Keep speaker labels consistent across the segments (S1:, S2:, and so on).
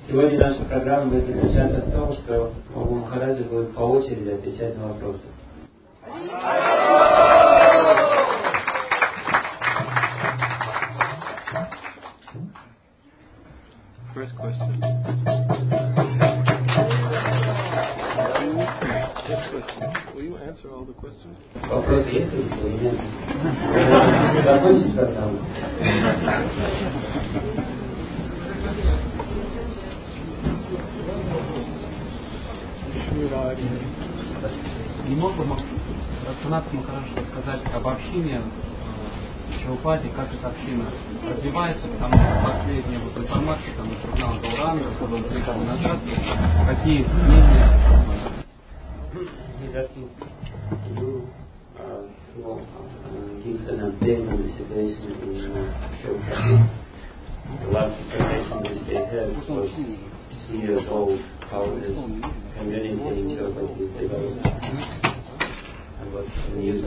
S1: Сегодня наша программа будет заключаться в том, что Гуру Махараджа будет по очереди отвечать на вопросы.
S2: First question. Will you answer all the questions?
S1: Вопросы есть или нет? Закончить программу.
S3: Не мог бы Санат Махарадж рассказать об общине Чаупати, как эта община развивается, потому что последняя вот информация там из журнала Гаурanga, когда он приехал назад, какие мнения?
S1: He's asking, can you give an update on the situation in Chilpati? The last information that they had was 3 years old, how the community in Chilpati is developing, and what's the news.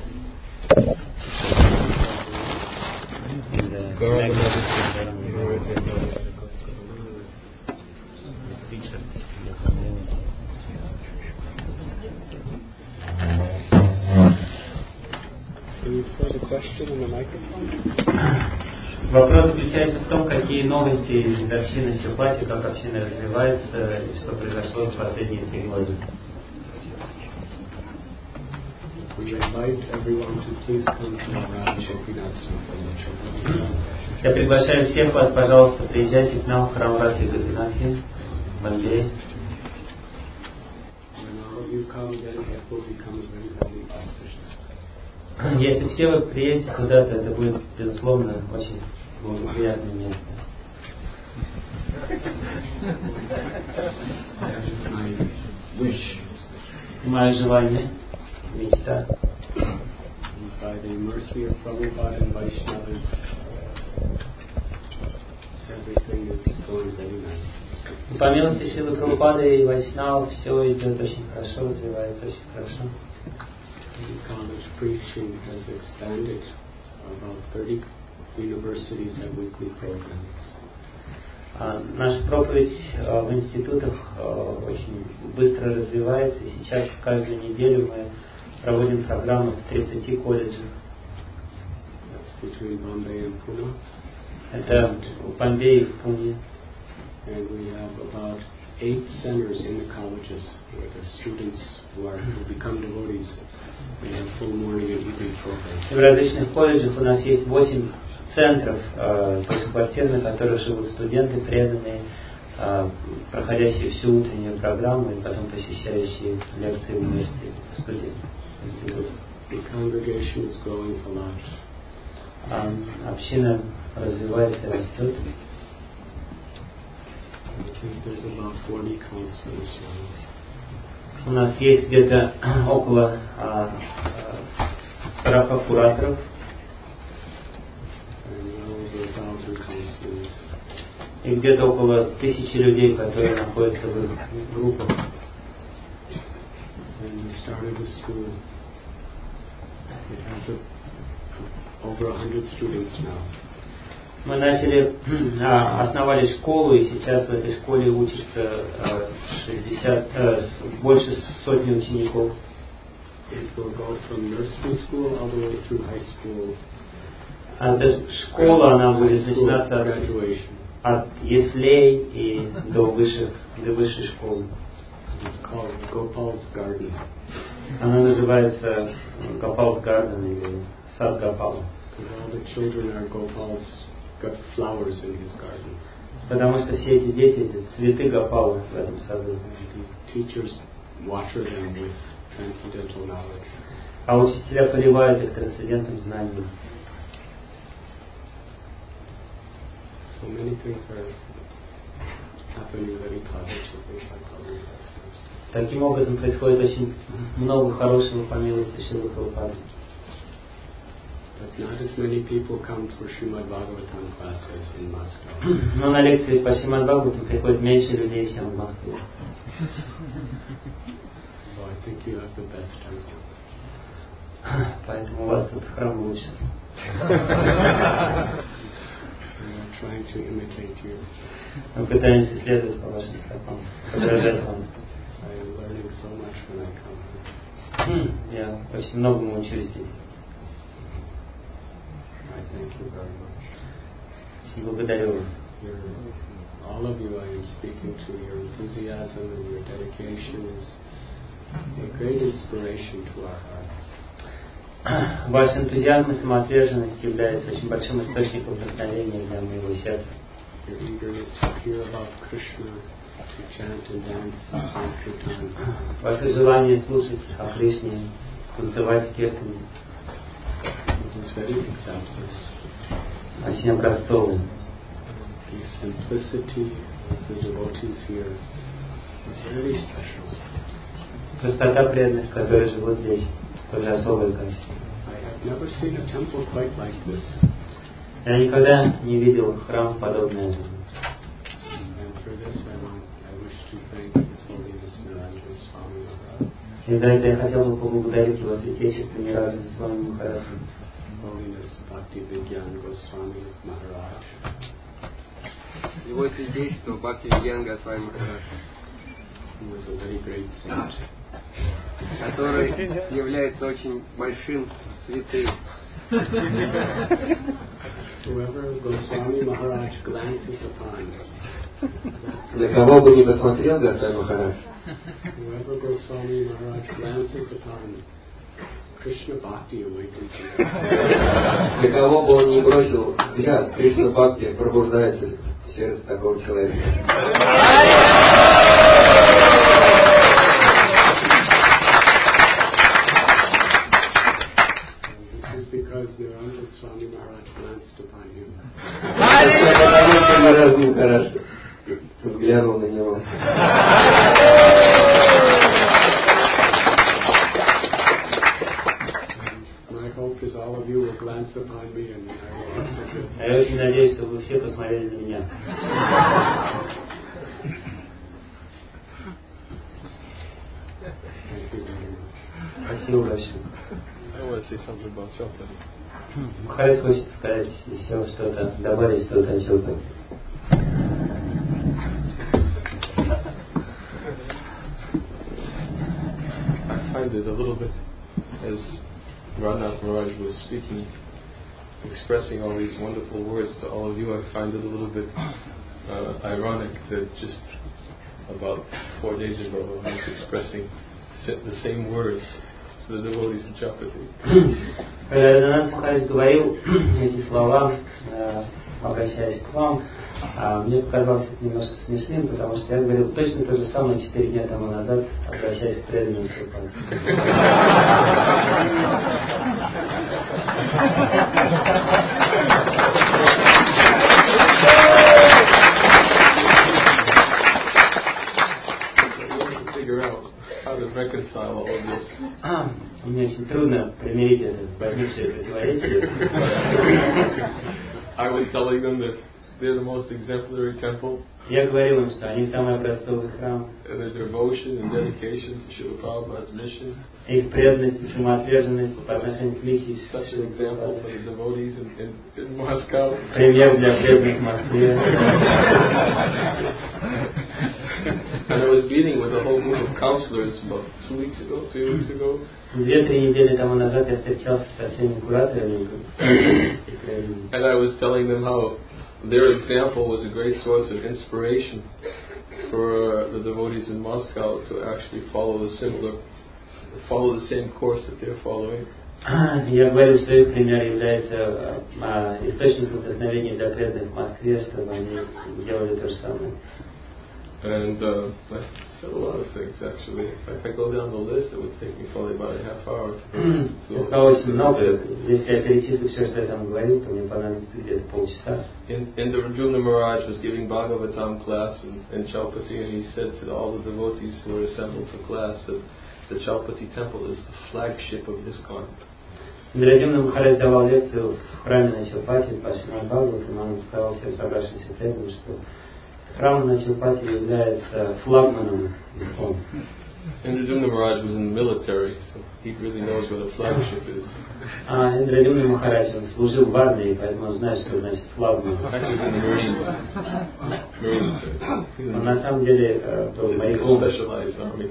S1: Вопрос заключается в том, какие новости из общины Чилпати, как община развивается и что произошло за последние 3 года. Я приглашаю всех вас, пожалуйста, приезжайте к нам в храм Радхи Гопинатхи в Бомбее. Если все вы приедете куда-то, это будет, безусловно, очень благоприятное место. Мое желание, мечта.
S4: By the mercy of Prabhupada and Vaishnavas, everything is going very nice.
S1: По милости Шилы Прабхупады и Вайшнавов все идет очень хорошо, развивается очень хорошо.
S4: The college preaching has expanded. About 30 universities have weekly programs.
S1: Наша проповедь в институтах очень быстро развивается, и сейчас каждую неделю мы проводим программы в 30 колледжах.
S4: That's between Bombay and Pune.
S1: Это в Бомбее и в Пуне.
S4: And we have about 8 centers in the colleges where the students who become devotees, they have full morning and evening programs.
S1: В различных колледжах у нас есть 8 центров квартирных, в которых живут студенты преданные, проходящие всю утреннюю программу и потом посещающие лекции в университете, студенты.
S4: The congregation is growing a lot.
S1: Община развивается и растет.
S4: I think there's about 40 counselors now.
S1: У нас есть где-то около 40 кураторов.
S4: And well over 1,000 counselors.
S1: И где-то около 1000 людей, которые находятся в их группах.
S4: When we started the school, it has over 100 students now.
S1: Мы основали школу, и сейчас в этой школе учатся больше сотни учеников.
S4: It will go from nursery school all the way through high school.
S1: Школа, она будет начинаться от яслей и до высшей школы.
S4: It's called Gopal's Garden.
S1: Она называется Gopal's Garden или сад Гопала.
S4: Because all the children are Gopal's, got flowers in his garden.
S1: Потому что все эти дети, это цветы Гопала в этом саду.
S4: Teachers water them with transcendental knowledge.
S1: А учителя поливают их трансцендентным знанием.
S4: So many things are happening very positively by Prabhupada.
S1: Таким образом происходит очень много хорошего по милости Шилы Прабхупады.
S4: But not as many people come for Srimad Bhagavatam classes in Moscow.
S1: Но на лекции по Шримад Бхагаватам приходит меньше людей, чем в Москве.
S4: So I think you have the best temple.
S1: Поэтому у вас тут храм лучше.
S4: trying to imitate you.
S1: Мы пытаемся следовать по вашим стопам, подражать вам.
S4: I am learning so much when I come here.
S1: Я очень многому учусь здесь.
S4: I thank you very much.
S1: Очень благодарю вас.
S4: All of you I am speaking to, your enthusiasm and your dedication is a great inspiration to our hearts.
S1: Ваш энтузиазм и самоотверженность является очень большим источником вдохновения для моего сердца.
S4: Your eagerness to hear about Krishna, to chant and dance in Sankirtan.
S1: Ваше желание слушать о Кришне, танцевать в киртане.
S4: It is very exemplary.
S1: Очень образцовый.
S4: The simplicity of the devotees here is very special.
S1: Простота преданных, которые живут здесь, тоже особое качество.
S4: I have never seen a temple quite like this.
S1: Я никогда не видел храм подобный этому.
S4: And for this I wish to thank His Holiness Niranjan Swami Maharaj.
S1: И за это я хотел бы поблагодарить его святейшество Ниранджана Свами Махараджа.
S4: Holiness Bhakti Vigyan Goswami Maharaj.
S5: Его святейшество Бхакти Vigyan Goswami Maharaj,
S4: He was a very great saint.
S5: который является очень большим святым.
S4: Whoever Goswami Maharaj glances upon,
S5: На кого бы ни посмотрел Госвами Махарадж,
S4: whoever Goswami Maharaj glances upon, Krishna Bhakti awakens him.
S5: на кого бы он ни бросил взгляд, Кришна Бхакти пробуждается в сердце такого человека.
S4: This is because Niranjan Swami Maharaj glanced upon him.
S5: Потому что Ниранджан Махарадж взглянул на него.
S4: My hope is all of you will glance upon me and I will also do.
S1: Я очень надеюсь, что вы все посмотрели на меня.
S4: Thank you very much.
S1: Спасибо большое.
S2: I want to say something about Chaupati.
S1: Махарадж хочет сказать еще что-то, добавить что-то о Чаупати.
S2: I find it a little bit, as Radhanath Maharaj was speaking, expressing all these wonderful words to all of you, I find it a little bit ironic that just about 4 days ago I was expressing the same words to the devotees of Chaupati.
S1: Когда Радханаth Махарадж говорил эти слова, обращаясь к вам, мне показалось это немножко смешным, потому что я говорил точно то же самое 4 дня тому назад, обращаясь к преданным Чаупати.
S2: Figure out how to reconcile all of this.
S1: Мне очень трудно примирить это возникшее противоречие.
S2: I was telling them that they're the most exemplary temple,
S1: Я говорил им, что они самый образцовый храм.
S2: and their devotion and dedication to Srila Prabhupada's mission,
S1: Их преданность и самоотверженность по отношению к миссии
S2: such an example for the devotees in Moscow.
S1: пример для преданных в Москве.
S2: And I was meeting with a whole group of counselors about 3 weeks ago.
S1: 2-3 недели тому назад я встречался со всеми кураторами.
S2: And I was telling them how their example was a great source of inspiration for the devotees in Moscow to actually follow the same course that they're following.
S1: Я говорил, что их пример является источником вдохновения для преданных в Москве, чтобы они делали то же самое.
S2: And I said a lot of things actually. If I go down the list, it would take me probably about a half hour.
S1: Я сказал очень много. Если я перечислю все, что я там говорил, то мне понадобится где-то полчаса.
S2: Indra Maharaj was giving Bhagavatam class in Chaupati, and he said to all the devotees who were assembled for class that the Chaupati temple is the flagship of ISKCON.
S1: Индрадюмна Махарадж давал лекцию в храме на Чаупати, по Шримад Бхагаватам, он сказал всем собравшимся преданным, что храм на Чаупати является флагманом ISKCON.
S2: Indradyumna Maharaj was in the military, so he really knows what a flagship is.
S1: Индрадюмна Махарадж, он служил в армии, поэтому он знает, что значит флагман.
S2: Actually, he's in the Marines.
S1: Он на самом деле был моряком.
S2: Specialized army.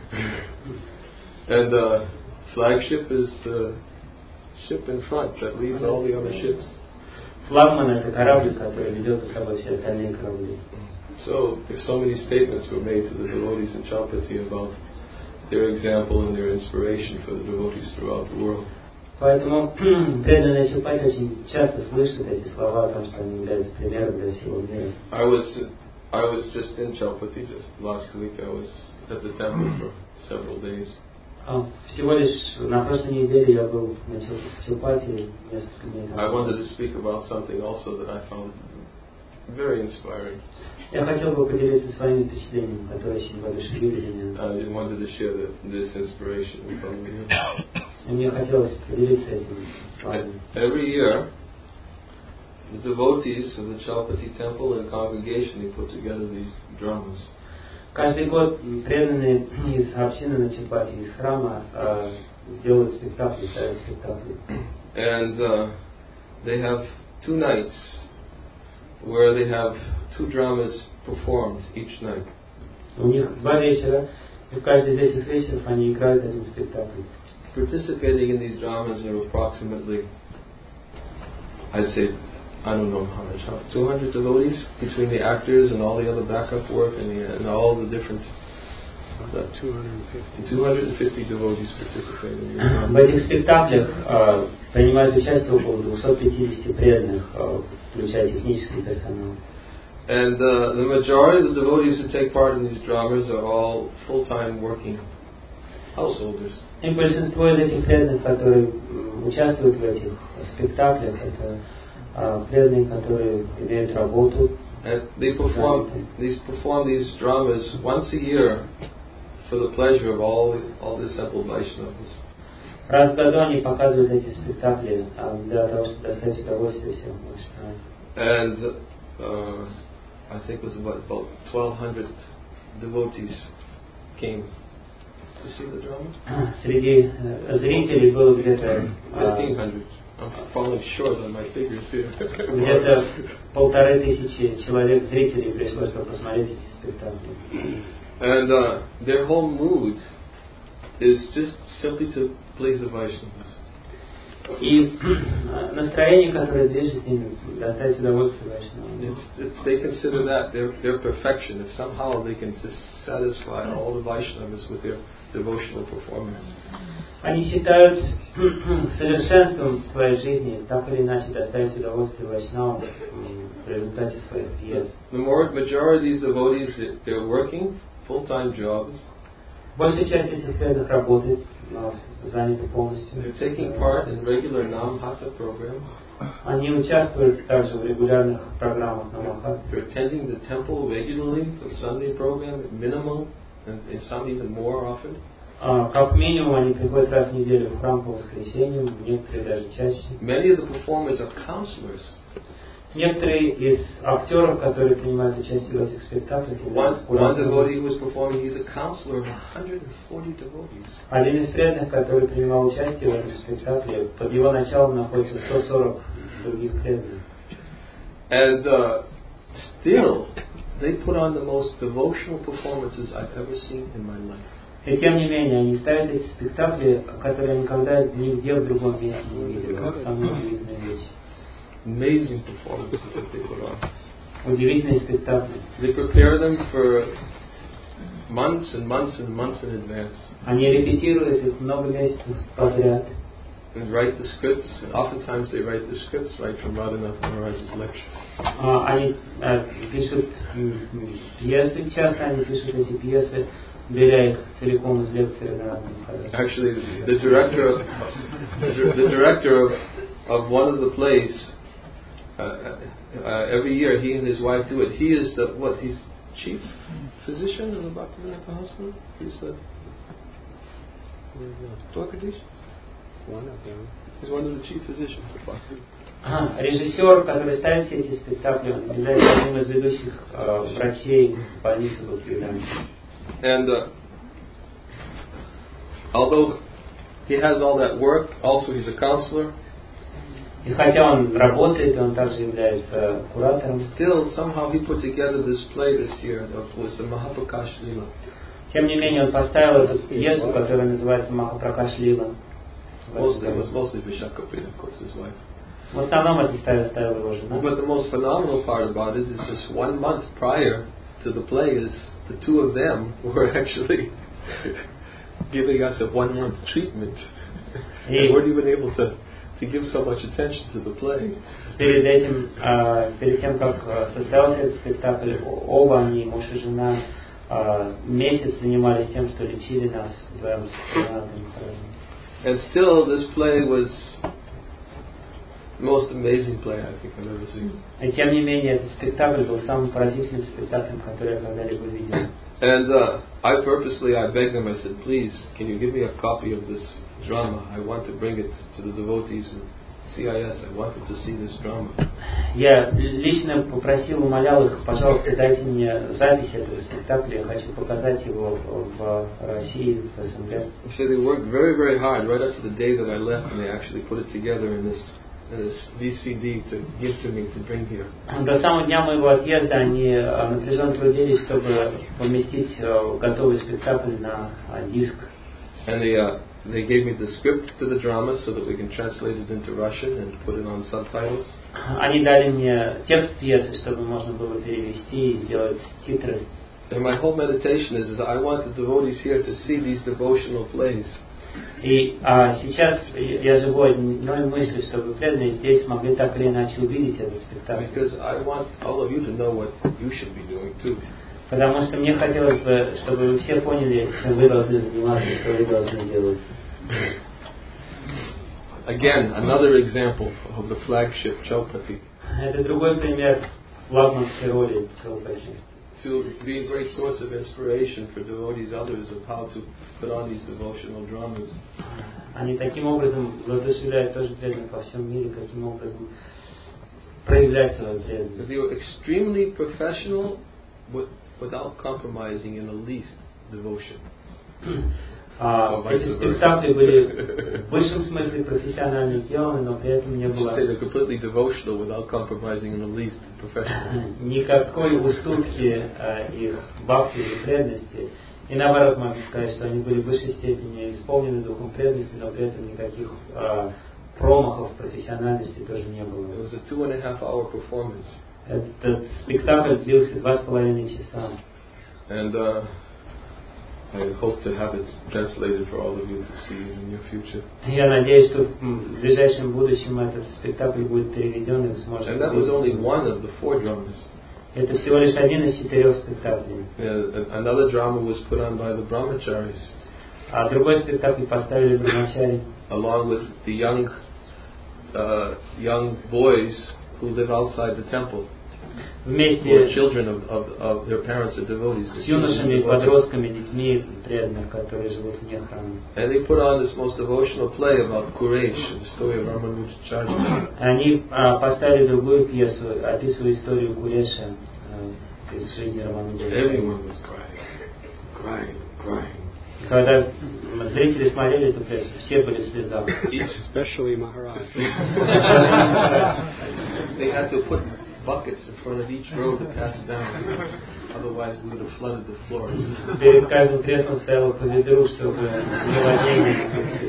S2: And flagship is the ship in front that leads all the other ships.
S1: Флагман — это корабль, который ведет за собой все остальные корабли.
S2: So there's so many statements were made to the devotees in Chaupati about their example and their inspiration for the devotees throughout the world.
S1: Поэтому преданные Чаупати очень часто слышат эти слова о том, что они являются примером для всего мира.
S2: I was just in Chaupati just last week. I was at the temple for several days.
S1: Всего лишь на прошлой неделе я был на Чаупати несколько дней.
S2: I wanted to speak about something also that I found very inspiring.
S1: Я хотел бы поделиться своими впечатлениями, которые очень воодушевили меня.
S2: I wanted to share this inspiration with all of you.
S1: И мне хотелось поделиться этим с вами.
S2: Every year, the devotees of the Chaupati temple and congregation, they put together these dramas.
S1: Каждый год преданные из общины на Чаупати, из храма, делают спектакли, ставят спектакли.
S2: And they have 2 nights where they have 2 dramas performed each night.
S1: У них 2 вечера, и в каждый из этих вечеров они играют один спектакль.
S2: Participating in these dramas are approximately, I'd say, I don't know how much, 200 devotees between the actors and all the other backup work and all the different. 250 devotees participate in these dramas.
S1: В этих спектаклях принимают участие около 250 преданных, включая технический персонал.
S2: And the majority of the devotees who take part in these dramas are all full-time working householders.
S1: И большинство из этих преданных, которые участвуют в этих спектаклях, это преданные, которые имеют работу.
S2: And they perform these dramas once a year for the pleasure of all the assembled Vaishnavas.
S1: Раз в году они показывают эти спектакли для того, чтобы доставить удовольствие всем Вайшнавам.
S2: And I think it was about 1,200 devotees came to see the drama.
S1: Среди зрителей было где-то
S2: 1,500. I'm falling short on my figures here.
S1: Где-то 1500 человек зрителей пришло, чтобы посмотреть эти спектакли.
S2: And their whole mood is just simply to please the Vaishnavas.
S1: И настроение, которое движет ими, доставить удовольствие Вайшнавам.
S2: They consider that their perfection. If somehow they can just satisfy all the Vaishnavas with their devotional performance.
S1: Они считают совершенством своей жизни так или иначе доставить удовольствие Вайшнавам в результате своих пьес.
S2: The majority of these devotees, they're working full-time jobs.
S1: Большая часть этих преданных работает, заняты полностью.
S2: They're taking part in regular Nam-Hatha programs.
S1: Они участвуют также в регулярных программах Намахат.
S2: They're attending the temple regularly, the Sunday program, minimal, and some even more often.
S1: Как минимум они приходят раз в неделю в храм по воскресеньям, некоторые даже чаще.
S2: Many of the performers are counselors.
S1: Некоторые из актеров, которые принимают участие в этих спектаклях,
S2: One devotee who was performing, he's a counselor of 140 devotees.
S1: один из преданных, который принимал участие в этом спектакле, под его началом находится 140 других преданных.
S2: And still, they put on the most devotional performances I've ever seen in my life.
S1: И тем не менее, они ставят эти спектакли, которые я никогда нигде в другом месте не видел. Это самые удивительные вещи.
S2: Amazing performances that they put on.
S1: Удивительные спектакли.
S2: They prepare them for months and months and months in advance.
S1: Они репетируют их много месяцев подряд.
S2: And write the scripts, and oftentimes they write the scripts right from Radhanath Maharaj's lectures.
S1: Они пишут пьесы, часто они пишут эти пьесы, беря их целиком из лекции Радханатха Махараджа.
S2: Actually, the director of one of the plays, every year he and his wife do it. He is he's chief physician in the Bhaktivedanta hospital? He's the Dwarkadish? He's one of the chief physicians of Bhaktivedanta.
S1: Режиссер, который ставит все эти спектакли, он является одним из ведущих врачей больницы Бхактивиданты.
S2: And although he has all that work, also he's a counselor.
S1: И хотя он работает, он также является куратором.
S2: Still, somehow he put together this play this year that was the Mahapakash Lila.
S1: Тем не менее, он поставил эту пьесу, которая называется «Махапракаш Лила».
S2: It was mostly Vishakapri, of course, his wife.
S1: В основном это ставила его жена.
S2: But the most phenomenal part about it is just 1 month prior to the play is the two of them were actually giving us a 1-month treatment. They weren't even able to give so much attention to the play.
S1: Перед этим, перед тем, как состоялся этот спектакль, оба они, муж и жена, месяц занимались тем, что лечили нас вдвоем с Ренатом.
S2: And still, this play was the most amazing play I think I've ever seen.
S1: И тем не менее, этот спектакль был самым поразительным спектаклем, который я когда-либо видел.
S2: And I begged them, I said, please, can you give me a copy of this drama? I want to bring it to the devotees in CIS. I want them to see this drama.
S1: Я лично попросил, умолял их, пожалуйста, дайте мне запись этого спектакля, я хочу показать его в России, в СНГ.
S2: So they worked very, very hard right up to the day that I left, and they actually put it together in this VCD to give to me to bring here.
S1: До самого дня моего отъезда они напряженно трудились, чтобы поместить готовый спектакль на диск.
S2: And they gave me the script to the drama so that we can translate it into Russian and put it on subtitles.
S1: Они дали мне текст пьесы, чтобы можно было перевести и сделать титры.
S2: And my whole meditation is I want the devotees here to see these devotional plays.
S1: И сейчас я живу одной мыслью, чтобы преданные здесь могли так или иначе увидеть этот спектакль.
S2: Because I want all of you to know what you should be doing too.
S1: Потому что мне хотелось бы, чтобы вы все поняли, чем вы должны заниматься, что вы должны делать.
S2: Again, another example of the flagship Chaupati.
S1: Это другой пример флагманской роли Chaupati.
S2: To be a great source of inspiration for devotees, others, of how to put on these devotional dramas.
S1: Они таким образом воодушевляют тоже преданных во всем мире, каким образом проявлять свою преданность.
S2: They were extremely professional, without compromising in the least devotion.
S1: Эти спектакли были в высшем смысле профессионально сделаны, но при этом не было никакой уступки их бхакти или преданности. И наоборот, можно сказать, что они были в высшей степени исполнены духом преданности, но при этом никаких промахов в профессиональности тоже не было.
S2: It was a 2.5-hour performance.
S1: Этот спектакль длился 2,5 часа.
S2: And I hope to have it translated for all of you to see in the near future.
S1: Я надеюсь, что в ближайшем будущем этот спектакль будет переведен и вы сможете.
S2: And that was only one of the 4 dramas.
S1: Это всего лишь один из 4 спектаклей.
S2: Another drama was put on by the brahmacharis.
S1: А другой спектакль поставили брамачари.
S2: Along with the young boys who live outside the temple.
S1: Вместе
S2: children of their parents are devotees.
S1: С юношами, подростками, детьми преданных, которые живут вне храма.
S2: And they put on this most devotional play about Quraysh, the story of Ramanujaracharya.
S1: Они поставили другую пьесу, описывая историю Куреша из жизни Рамануджачарьи.
S2: Everyone was crying.
S1: Когда зрители смотрели эту пьесу, все были в слезах.
S4: Especially Maharaj.
S2: They had to put buckets in front of each row to pass down. Otherwise, we would have flooded the floors.
S1: Перед каждым креслом стояло по ведру, чтобы наводнение.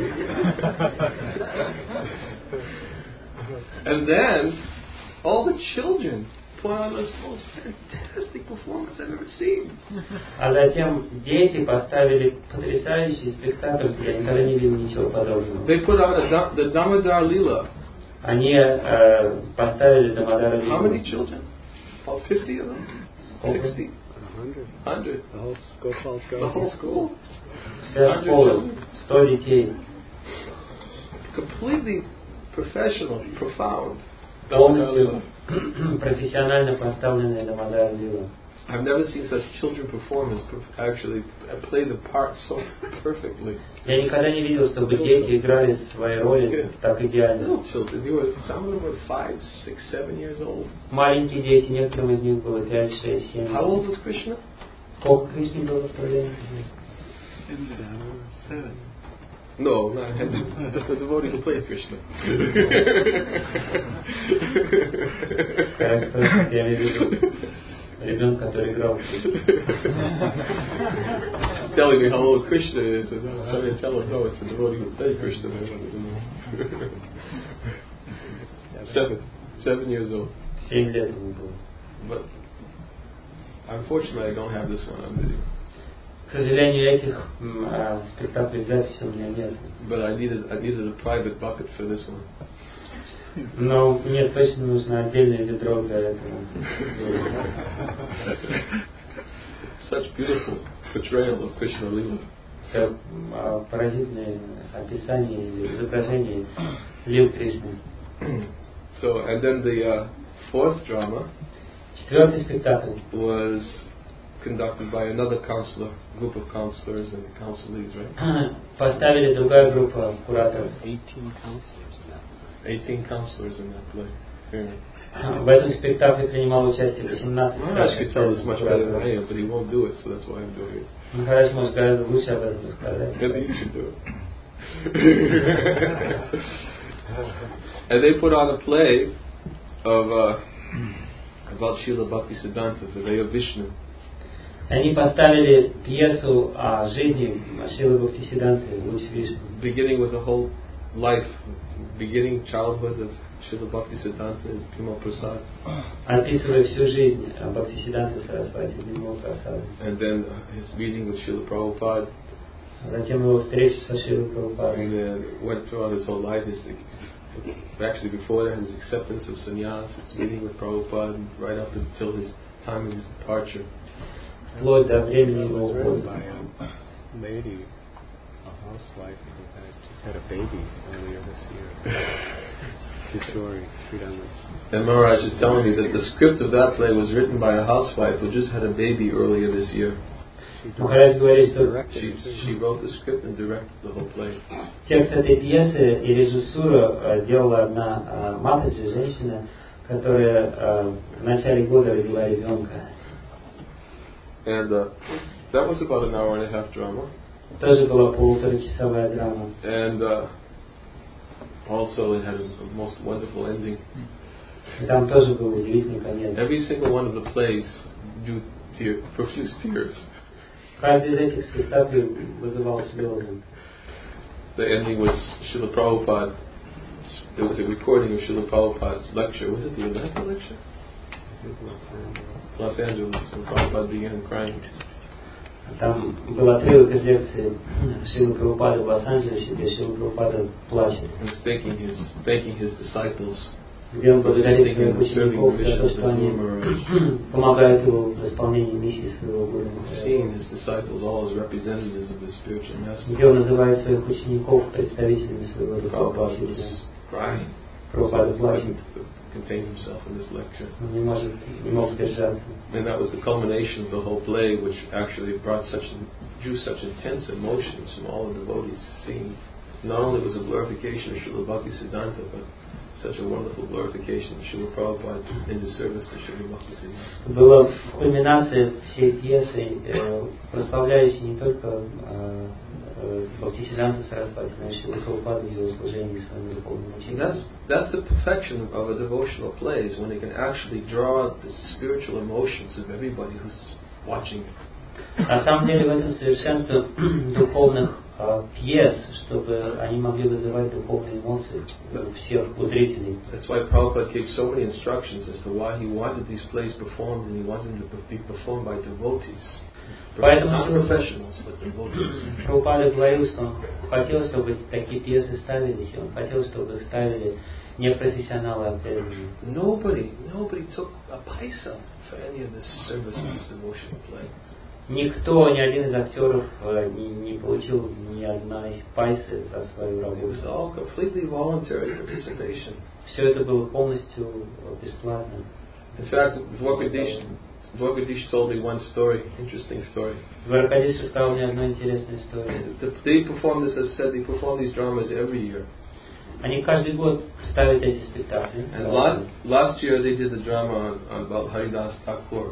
S2: And then, all the children put on this most fantastic performance I've ever seen.
S1: А затем дети поставили потрясающий спектакль, я никогда не видел ничего подобного.
S2: They put on the Damodar Lila.
S1: Они поставили Дамодара Лилу.
S2: How many children? About 50 of them? 60? 100. The whole school?
S1: Вся школа, 100 детей.
S2: Completely professional, profound.
S1: Полностью профессионально поставленная Дамодар Лила.
S2: I've never seen such children performance actually play the part so perfectly.
S1: Я никогда не видел, чтобы дети играли свои роли так идеально.
S2: Little children, some of them were 5, 6, 7 years old.
S1: Маленькие дети, некоторым из них было 5, 6, 7.
S2: How old was Krishna?
S1: Сколько Кришне было в то время?
S2: No, not the devotee who played Krishna.
S1: Я имею в виду ребенка, который играл в Кришну.
S2: He's telling me how old Krishna is, and I was trying to tell him, no, it's the devotee who played Krishna. 7 years old.
S1: 7 лет ему было.
S2: But unfortunately, I don't have this one on video.
S1: К сожалению, этих спектаклей записи у меня нет.
S2: But I needed a private bucket for this one.
S1: Но мне точно нужно отдельное ведро для этого.
S2: Such beautiful portrayal of Krishna Lila.
S1: Это поразительное описание или изображение лил Кришны.
S2: So, and then the fourth drama
S1: 4-й спектакль
S2: was conducted by another counselor, group of counselors and counselees, right?
S1: Поставили другая группа кураторов.
S2: 18 counselors in that play. Yeah.
S1: В этом спектакле принимало участие 18
S2: I should tell this much better than I am, but he won't do it, so that's why I'm doing it.
S1: Махарадж может гораздо лучше об этом рассказать.
S2: Maybe you should do it. And they put on a play of about Srila Bhaktisiddhanta, the Day of Vishnu.
S1: Они поставили пьесу о жизни Шрилы Бхактисиддханты, луч Вишну.
S2: Beginning with the whole life, beginning childhood of Srila Bhaktisiddhanta is Bimal Prasad.
S1: Описывая всю жизнь Бхактисиддханты Сарасвати, Бимала Прасада.
S2: And then his meeting with Srila Prabhupada.
S1: Затем его встречу со Шрилой Прабхупадой.
S2: And then went throughout his whole life. Actually, before that, his acceptance of sannyas, his meeting with Prabhupada, and right up until his time of his departure.
S1: Вплоть до времени его ухода.
S4: By a lady, a housewife who just had a baby earlier this year. Kishori Sridamas.
S2: And Maharaj is telling me that the script of that play was written by a housewife who just had a baby earlier this year.
S1: Махарадж говорит, что
S2: she wrote the script and directed the whole play.
S1: Текст этой пьесы и режиссуру делала одна матаджи, женщина, которая в начале года родила ребенка.
S2: And that was about an hour and a half drama.
S1: Тоже была полуторачасовая драма.
S2: And also it had a most wonderful ending.
S1: И там тоже был удивительный конец.
S2: Every single one of the plays drew profuse tears.
S1: Каждый из этих спектаклей вызывал слезы.
S2: The ending was Srila Prabhupada. It was a recording of Srila Prabhupada's lecture. Was it the Atlanta lecture? Los Angeles, when Prabhupada began crying.
S1: Там был отрывок из лекции Шрилы Прабхупады в Лос-Анджелесе, где Шрила Прабхупада плачет.
S2: He was thanking his disciples.
S1: Где он благодарит своих учеников за то, что они помогают ему в исполнении миссии своего Гуру.
S2: Seeing his disciples all as representatives of his spiritual master.
S1: Где он называет своих учеников представителями своего духовного учителя. Прабхупада плачет.
S2: Contain himself in this lecture.
S1: Он не мог сдержаться.
S2: And that was the culmination of the whole play, which actually drew such intense emotions from all the devotees. Seeing not only was a glorification of Srila Bhaktisiddhanta, but such a wonderful glorification of Srila Prabhupada in the service to Srila Bhaktisiddhanta.
S1: Была кульминация всей пьесы, прославляющей не только Бхактисиддханту Сарасвати, но и Шрилу Прабхупаду в его служении своему духовному учителю.
S2: That's the perfection of a devotional play, is when it can actually draw out the spiritual emotions of everybody who's watching.
S1: На самом деле в этом совершенство духовных пьес, чтобы они могли вызывать духовные эмоции у всех, у зрителей.
S2: That's why Prabhupada gave so many instructions as to why he wanted these plays performed, and he wanted them to be performed by devotees. Not professionals, but devotees.
S1: Прабхупада говорил, что он хотел, чтобы такие пьесы ставились, и он хотел, чтобы их ставили не профессионалы, а преданные.
S2: Nobody took a paisa for any of this service in this devotional play.
S1: Никто, ни один из актеров не получил ни одной пайсы за свою работу.
S2: It was all completely voluntary participation.
S1: Все это было полностью бесплатно.
S2: In fact, Dwarkadish told me one story, interesting story.
S1: Дваркадиш рассказал мне одну интересную историю.
S2: They perform this, as said, they perform these dramas every year.
S1: Они каждый год ставят эти спектакли.
S2: And last year they did the drama on about Haridas Thakur.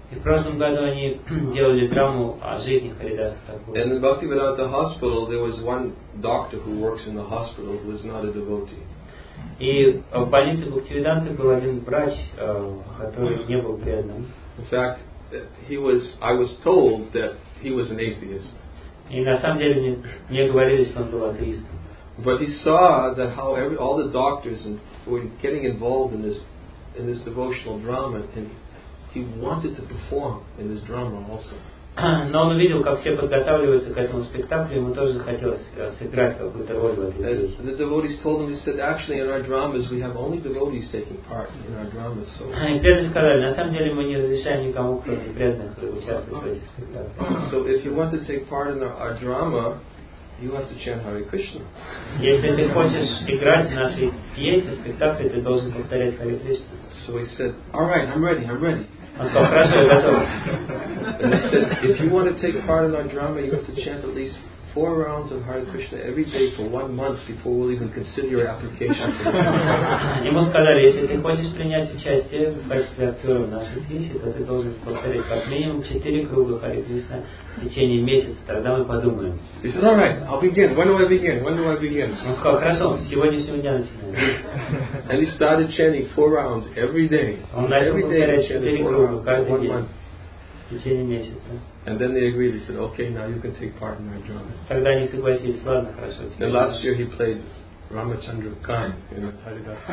S1: И в прошлом году они делали драму о жизни Харидаса Такура.
S2: And in Bhaktivedanta Hospital, there was one doctor who works in the hospital who was not a devotee.
S1: И в больнице Бхактивиданты был один врач, который не был преданным.
S2: In fact, I was told that he was an atheist.
S1: И на самом деле мне говорили, что он был атеистом.
S2: But he saw that how all the doctors were getting involved in this devotional drama, and he wanted to perform in this drama also.
S1: Но он увидел, как все подготавливаются к этому спектаклю, ему тоже захотелось сыграть какую-то роль в этой вещи.
S2: The devotees told him, he said, actually in our dramas we have only devotees taking part in our dramas. So.
S1: И преданные сказали, на самом деле мы не разрешаем никому, кроме преданных, участвовать в этих спектаклях.
S2: So if you want to take part in our drama, you have to chant Hare Krishna.
S1: Если ты хочешь играть в нашей пьесе, в спектакле, ты должен повторять Харе Кришна.
S2: So he said, all right, I'm ready.
S1: Он сказал, хорошо, я готов.
S2: And he said, if you want to take part in our drama, you have to chant at least 4 rounds of Hare Krishna every day for 1 month before we'll even consider your application.
S1: Ему сказали, если ты хочешь принять участие в качестве актера в нашей пьесе, то ты должен повторять как минимум 4 круга Харе Кришна в течение месяца, тогда мы подумаем.
S2: He said, all right, I'll begin. When do I begin?
S1: Он сказал, хорошо, с сегодняшнего дня начинаем.
S2: And he started chanting 4 rounds every day.
S1: Он начал повторять 4 круга каждый день.
S2: month.
S1: В течение месяца.
S2: And then they agreed. They said, okay, now you can take part in our drama.
S1: Тогда они согласились, ладно, хорошо.
S2: And last year he played Ramachandra Khan in Haridasa.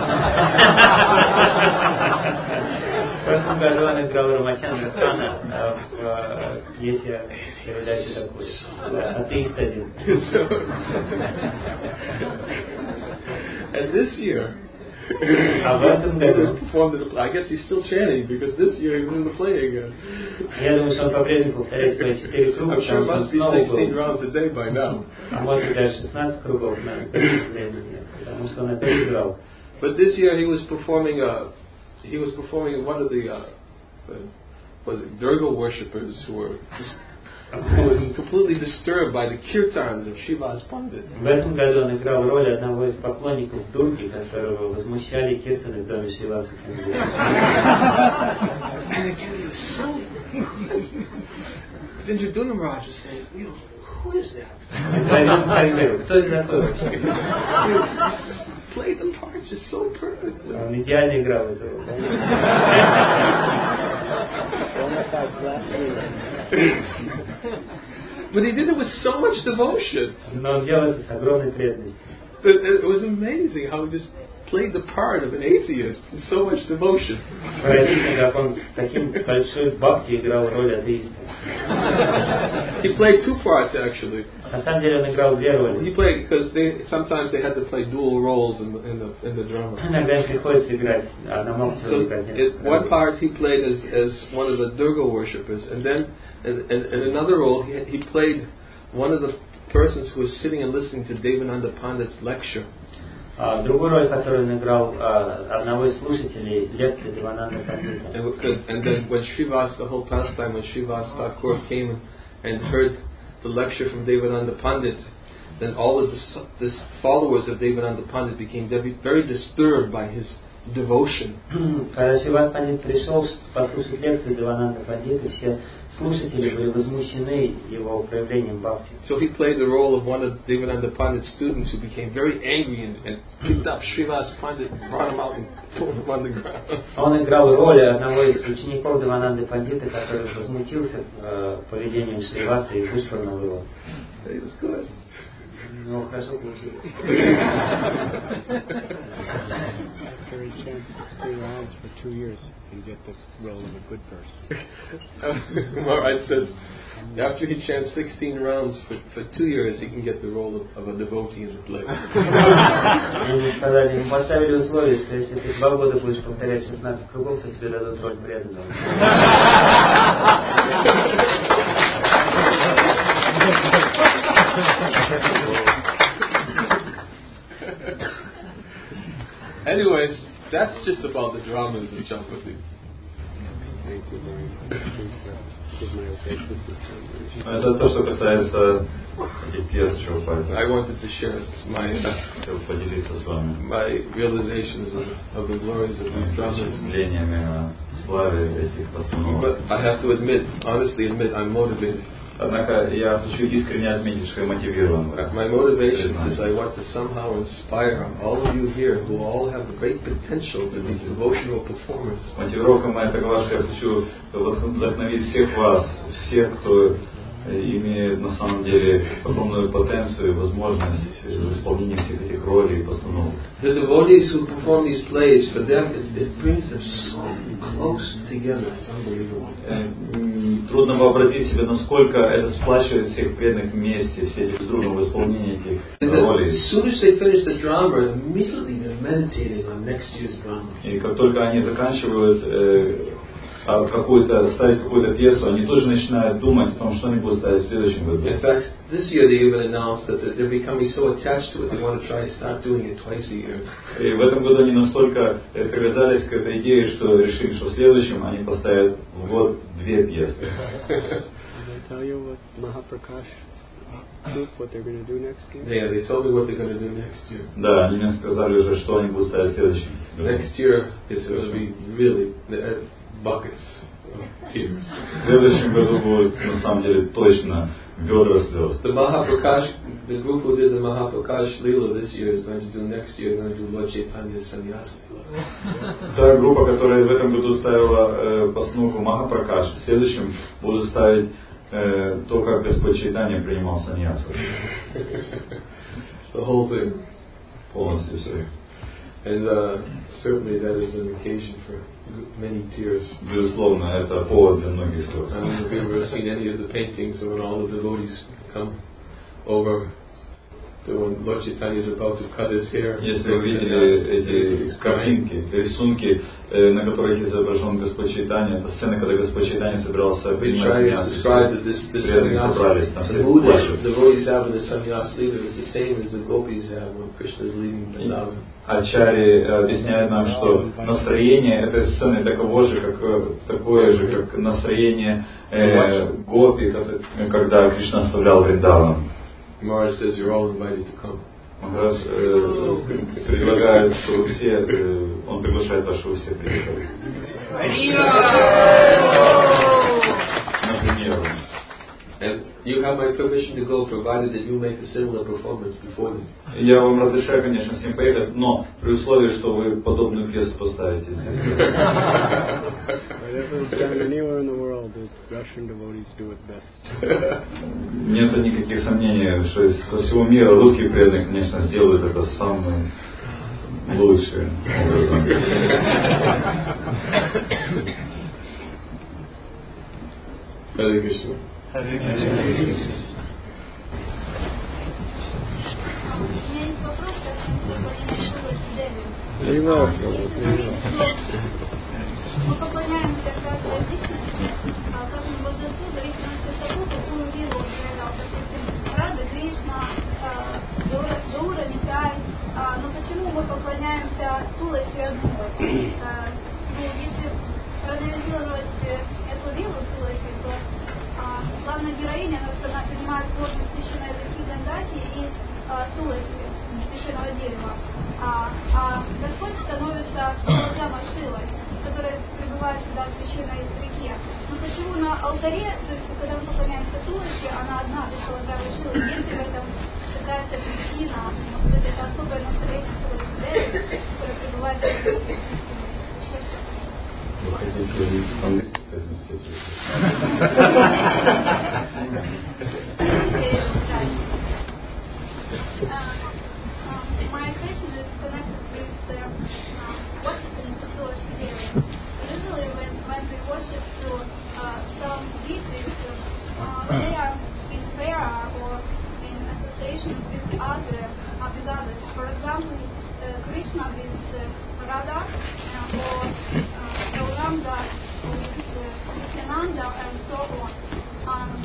S1: В прошлом году он играл Рамачандра Кхана в пьесе передачи такой. Атеист один.
S2: And this year,
S1: А в этом году,
S2: I guess he's still chanting because this year he was in the play again.
S1: я думаю, что он по-прежнему повторяет свои 4 круга,
S2: I'm sure it
S1: потому
S2: must
S1: что
S2: be
S1: снова
S2: 16
S1: был.
S2: rounds a day by now.
S1: А может быть даже 16 кругов на времени, потому что он опять играл.
S2: But this year he was performing one of the Durga worshippers who were completely disturbed by the kirtans of Shivas Pandit.
S1: В этом году он играл роль одного из поклонников Дурги, которого возмущали киртаны в доме Шриваса Пандита.
S2: Indraduna Maharaj was saying, who is that?
S1: Кто это такой вообще?
S2: Played the parts just so perfect.
S1: Он идеально играл этого.
S2: But he did it with so much devotion.
S1: Но он делал это с огромной преданностью.
S2: It was amazing how he just played the part of an atheist with so much devotion.
S1: Поразительно, как он с таким большой бхакти играл роль атеиста.
S2: He played 2 parts actually.
S1: На самом деле он играл 2 роли.
S2: He played because sometimes they had to play dual roles in the drama.
S1: Иногда им приходится играть одному актеру играть.
S2: One part he played as one of the Durga worshippers, and then in another role he played one of the persons who was sitting and listening to Devananda Pandit's lecture.
S1: Другую роль, которую он играл, одного из слушателей лекции Девананда Пандита.
S2: And then when Srivas, the whole pastime, when Srivas Thakur came and heard the lecture from Devananda Pandit, then all of the followers of Devananda Pandit became very disturbed by his devotion.
S1: Когда Шривас Пандит пришел послушать лекцию Девананда Пандита, все слушатели были возмущены его проявлением бхакти.
S2: So he played the role of one of Devananda Pandit's students who became very angry and picked up Srivas Pandit and brought him out and threw him on the ground.
S1: Он играл роль одного из учеников Девананды Пандита, который возмутился поведением Шриваса и вышвырнул его.
S2: It was good.
S1: Ну, хорошо получилось.
S4: After he chants 16 rounds for 2 years, you get the role of a good person.
S2: Maharaj says, after he chants 16 rounds for 2 years, he can get the role of a devotee in the play.
S1: Ему сказали, ему поставили условие, что если ты 2 года будешь повторять 16 кругов, то тебе дадут роль преданного.
S2: Anyways, that's just about the dramas of Champati.
S1: Это то, что касается этих пьес Чаупати.
S2: I wanted to share
S1: Хотел поделиться с вами
S2: my realizations of the glories of these dramas.
S1: впечатлениями о славе этих постановок.
S2: But I have to honestly admit, I'm motivated.
S1: Однако я хочу искренне отметить, что я мотивирован.
S2: My motivation is I want to somehow inspire all of you here who all have great potential to be devotional performers.
S1: Мотивировка моя такова, что я хочу вдохновить всех вас, всех, кто имеет на самом деле огромную потенцию и возможность в исполнении всех этих ролей и постановок.
S2: The devotees who perform these plays, for them, it brings them so close together. It's unbelievable.
S1: Трудно вообразить себе, насколько это сплачивает всех преданных вместе, все друг с другом в исполнении этих ролей.
S2: As soon as they finish the drama, immediately they're meditating on next year's drama.
S1: И как только они заканчивают ставить какую-то пьесу, они тоже начинают думать о том, что они будут ставить в следующем году.
S2: In fact, this year they even announced that they're becoming so attached to it, they want to try to start doing it twice a year.
S1: И в этом году они настолько привязались к этой идее, что решили, что в следующем они поставят в год 2 пьесы.
S2: Yeah, they told me what they're going to do next year.
S1: Да, они мне сказали уже, что они будут ставить в следующем году.
S2: Next year it's going to be really buckets of tears.
S1: В следующем году будет, на самом деле, точно ведра слез.
S2: The Mahaprakash, the group who did the Mahaprakash Leela this year is going to do next year, going to do Lord Chaitanya's Sannyasa Leela.
S1: Та группа, которая в этом году ставила постановку Махапракаш, в следующем будут ставить то, как Господь Чайтанья принимал саньясу.
S2: The whole thing.
S1: Полностью все.
S2: And certainly that is an occasion for many tears.
S1: Безусловно, это повод для многих слез.
S2: I mean, have you ever seen any of the paintings when all the devotees come over to when Lord Chaitanya is about to cut his hair?
S1: Если вы видели эти картинки, рисунки, на которых изображен Господь Чайтанья, это сцена, когда Господь Чайтанья собирался принимать саньясу, собрались, там все плачут.
S2: The devotees have in the sannyas leader is the same as the gopis have when Krishna is leading Vrindavan.
S1: Ачарьи объясняет нам, что настроение этой сцены такое же, как настроение гопи, когда Кришна оставлял Вриндаван.
S2: Maharaj says you're all invited to come.
S1: Махарадж предлагает, чтобы все, он приглашает вас, чтобы все приехали. Например.
S2: And you have my permission to go, provided that you make a similar performance before them.
S1: Я вам разрешаю, конечно, всем поехать, но при условии, что вы подобную пьесу поставите здесь. Нет никаких сомнений, что со всего мира русские преданные, конечно, сделают это самым лучшим образом.
S2: Hare Krishna.
S6: Hare Krishna.
S7: Мы поклоняемся каждой личности, каждому божеству, в зависимости от того, какую веру он проявлял. Допустим, Рада, Кришна, Гаура, Нитай. Но почему мы поклоняемся Туласи одной? Если проанализировать эту веру Туласи, то главная героиня, она принимает форму священной ветки Гандхи и Туласи, священного дерева. А Господь становится Шиладама Шилой, которая пребывает всегда в священной реке. Но почему на алтаре, то есть когда мы поклоняемся Туласи, она одна, Шиладама Шила, есть в этом какая-то причина, может быть, это особое настроение Туласи Деви, которое пребывает в священной реке.
S1: Вы хотите по-английски произнести?
S7: My question is connected with worshiping to Tulasi Devi. Usually when we worship to some deities, they are in prayer or in association with others. For example, Krishna with Radha or Gauranga with Nityananda and so on.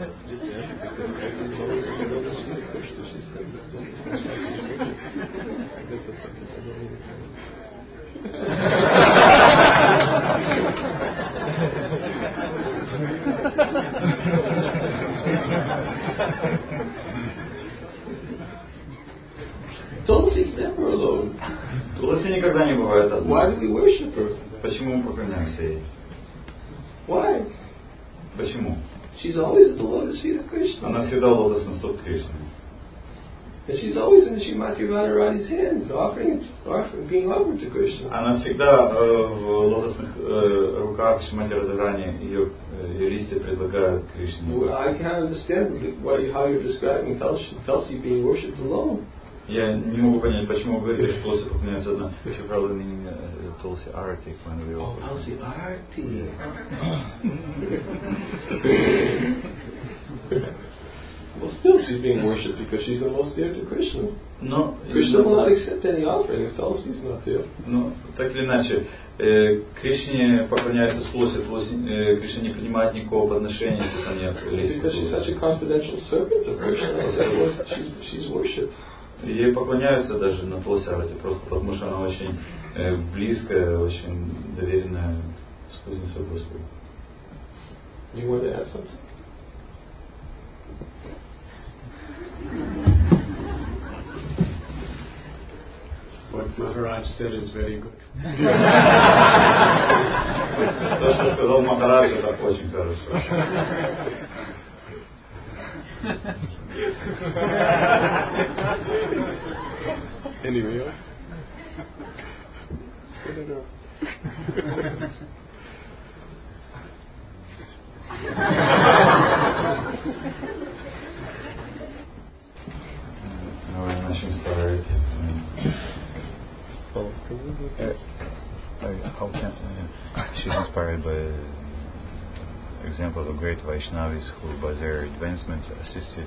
S2: Tulsi's never alone.
S6: Тулси никогда не бывает одна.
S2: Why do we worship her?
S6: Почему мы поклоняемся ей?
S2: Why?
S6: Почему?
S2: She's always at the lotus feet of Krishna.
S6: Она всегда в лотосных стоп Кришны.
S2: And she's always in Srimati Radharani's hands, being offered to Krishna.
S6: Она всегда в лотосных руках Шримати Радхарани, ее листья предлагают Кришне.
S2: Well, I can't understand how you're describing Tulsi being worshipped alone.
S6: Я не могу понять, почему вы говорите, что Tulsi поклоняется одна. Вы should probably mean Tulsi Arati when we offer.
S2: Oh, Tulsi Arati. Well, still she's being worshipped because she's the most dear to Krishna.
S6: Но,
S2: Krishna will not accept any offering if Tulsi's not there.
S6: Ну, так или иначе, Кришне поклоняется Tulsi, Кришна не принимает никакого подношения, если там нет листьев.
S2: Because she's such a confidential servant of Krishna, she's worshipped.
S6: Ей поклоняются даже на Tulsi Arati, просто потому что она очень близкая, очень доверенная спутница Господа.
S2: You want to add something?
S4: What Maharaj said is very good.
S6: То, что сказал Махарадж, это очень хорошо.
S2: Anybody else?
S6: No, we're not inspired. How can she's inspired by examples of great Vaishnavis who, by their advancement, assisted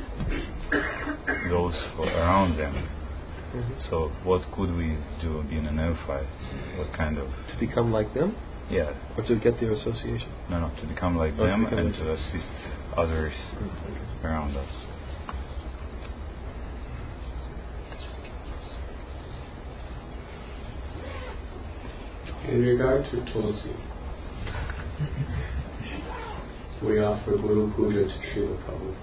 S6: those around them.
S2: Mm-hmm.
S6: So, what could we do being a neophyte? What kind of
S2: To become like them?
S6: Yeah.
S2: Or to get their association?
S6: No, to become like them and to assist others around us.
S4: In regard to Tulsi, we offer Guru Puja to Srila Prabhupada.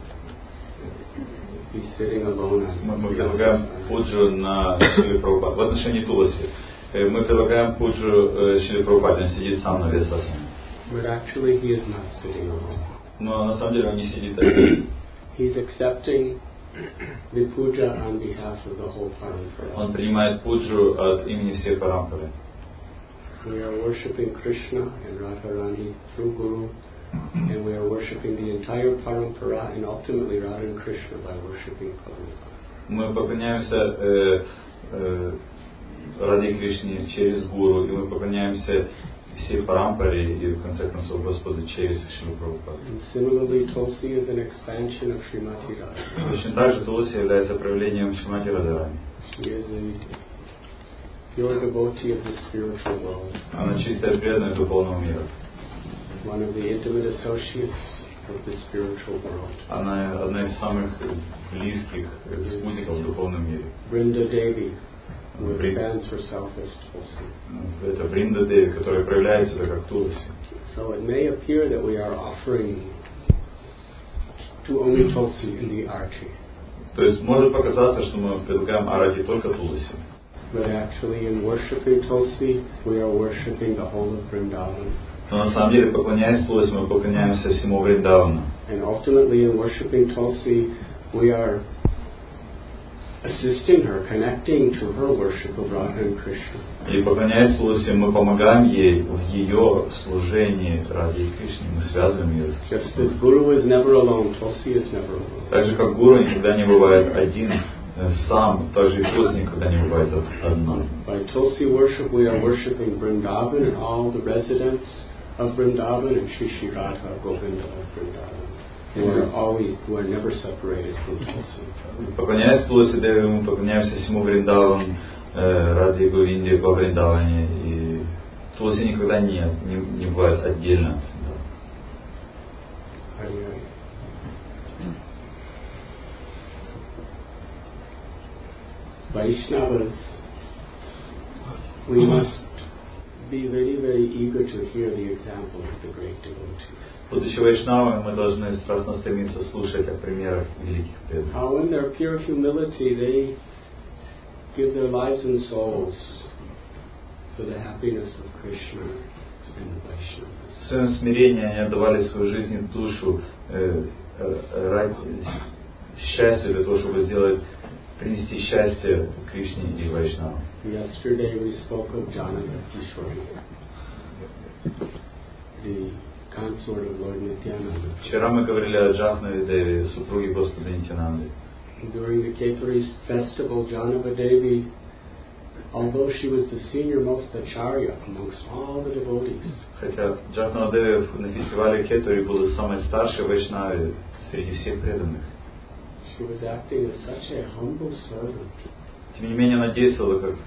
S4: He's sitting alone on
S6: Мы
S4: his
S6: предлагаем пуджу на Шриле Прабхупаде. В отношении Туласи. Мы предлагаем пуджу Шриле Прабхупаде. Он сидит сам на Вьясасане.
S4: But actually he is not sitting alone.
S6: Но на самом деле он не сидит один.
S4: He's accepting the puja on behalf of the whole parampara.
S6: Он принимает пуджу от имени всей парампары.
S4: We are worshipping Krishna and Radharani through Guru, and we are worshipping the entire parampara and ultimately Radha and Krishna by worshipping Prabhupada.
S6: Мы поклоняемся Раде Кришне через Гуру, и мы поклоняемся всей парампаре и в конце концов Господу через Шрилу Прабхупаду.
S4: And similarly, Tulsi is an expansion of Srimati Radha.
S6: Точно так же Туласи является проявлением Шримати Радхарани.
S4: She is a pure devotee of the spiritual world.
S6: Она чистая преданная духовного мира.
S4: One of the intimate associates of the spiritual world.
S6: Она одна из самых близких спутников в духовном мире.
S4: Brinda Devi, who expands herself as Tulsi.
S6: Это Бринда Деви, которая проявляет себя как Туласи.
S4: So it may appear that we are offering to only Tulsi in the arti.
S6: То есть может показаться, что мы предлагаем арати только Туласи.
S4: But actually in worshipping Tulsi, we are worshipping the whole of Vrindavan.
S6: Но на самом деле, поклоняясь Туласи, мы поклоняемся всему Вриндавану.
S4: And ultimately in worshipping Tulsi, we are assisting her, connecting to her worship of Radha and Krishna.
S6: И поклоняясь Туласи, мы помогаем ей в ее служении Раде и Кришне. Мы связываем ее.
S4: Just as Guru is never alone, Tulsi is never alone.
S6: Так же, как Гуру никогда не бывает один сам, так же и Туласи никогда не бывает одной.
S4: By Tulsi worship, we are worshipping Vrindavan and all the residents of Vrindavan and Shri Shri Radha Govinda of Vrindavan. Who are never separated from Tulsi.
S6: Поклоняясь Туласи Деви, мы поклоняемся всему Вриндавану, Раде и Говинде во Вриндаване. И Туласи никогда не бывает отдельно.
S4: Vaishnavas, we must be very, very eager to hear the example of the great devotees.
S6: Будучи вайшнавами, мы должны страстно стремиться слушать о примерах великих преданных.
S4: How in their pure humility they give their lives and souls for the happiness of Krishna and the Vaishnavas.
S6: В своем смирении они отдавали свою жизнь и душу ради счастья, для того, чтобы принести счастье Кришне и Вайшнавам.
S4: Yesterday we spoke of Janaka Kishori, the consort of Lord Nityananda.
S6: Вчера мы говорили о Джахнави Деви, супруге Господа Нитянанды.
S4: During the Kheturi festival, Janava Devi, although she was the senior most acharya amongst all the devotees,
S6: Хотя Джахнава Деви на фестивале Кетури была самой старшей вайшнави среди всех преданных.
S4: she was acting as such a humble servant.
S6: Тем не менее, она действовала как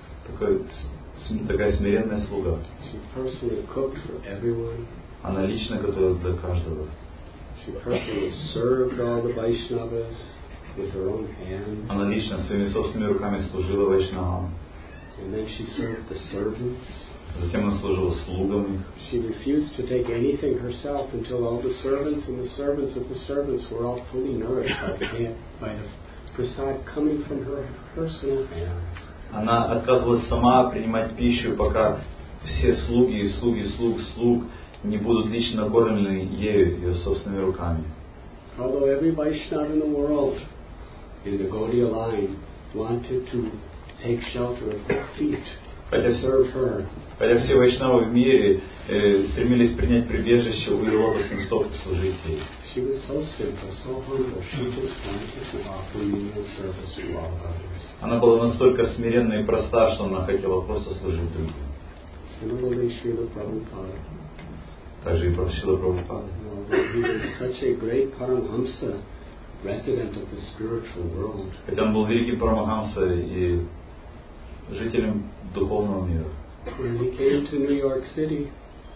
S6: такая смиренная слуга.
S4: She personally cooked for everyone.
S6: Она лично готовила для каждого.
S4: She personally served all the Vaishnavas with her own hands.
S6: Она лично своими собственными руками служила вайшнавам.
S4: And then she served the servants.
S6: Затем она служила слугам их.
S4: She refused to take anything herself until all the servants and the servants of the servants were all fully nourished by the prasad coming from her personal hands.
S6: Она отказывалась сама принимать пищу, пока все слуги слуг не будут лично накормлены ею, ее собственными руками.
S4: Although every Vaishnava in the world in the Gaudiya line wanted to take shelter of her feet and serve her.
S6: Хотя все вайшнавы в мире стремились принять прибежище у ее лотосных стоп и служить ей.
S4: She was so simple, so humble. She just wanted to offer menial service to all others.
S6: Она была настолько смиренна и проста, что она хотела просто служить другим.
S4: Similarly, Srila Prabhupada.
S6: Также и Шрила Прабхупада.
S4: He was such a great Paramhamsa, resident of the spiritual world.
S6: Хотя он был великим Парамахамса и жителем духовного мира.
S4: When he came to New York City,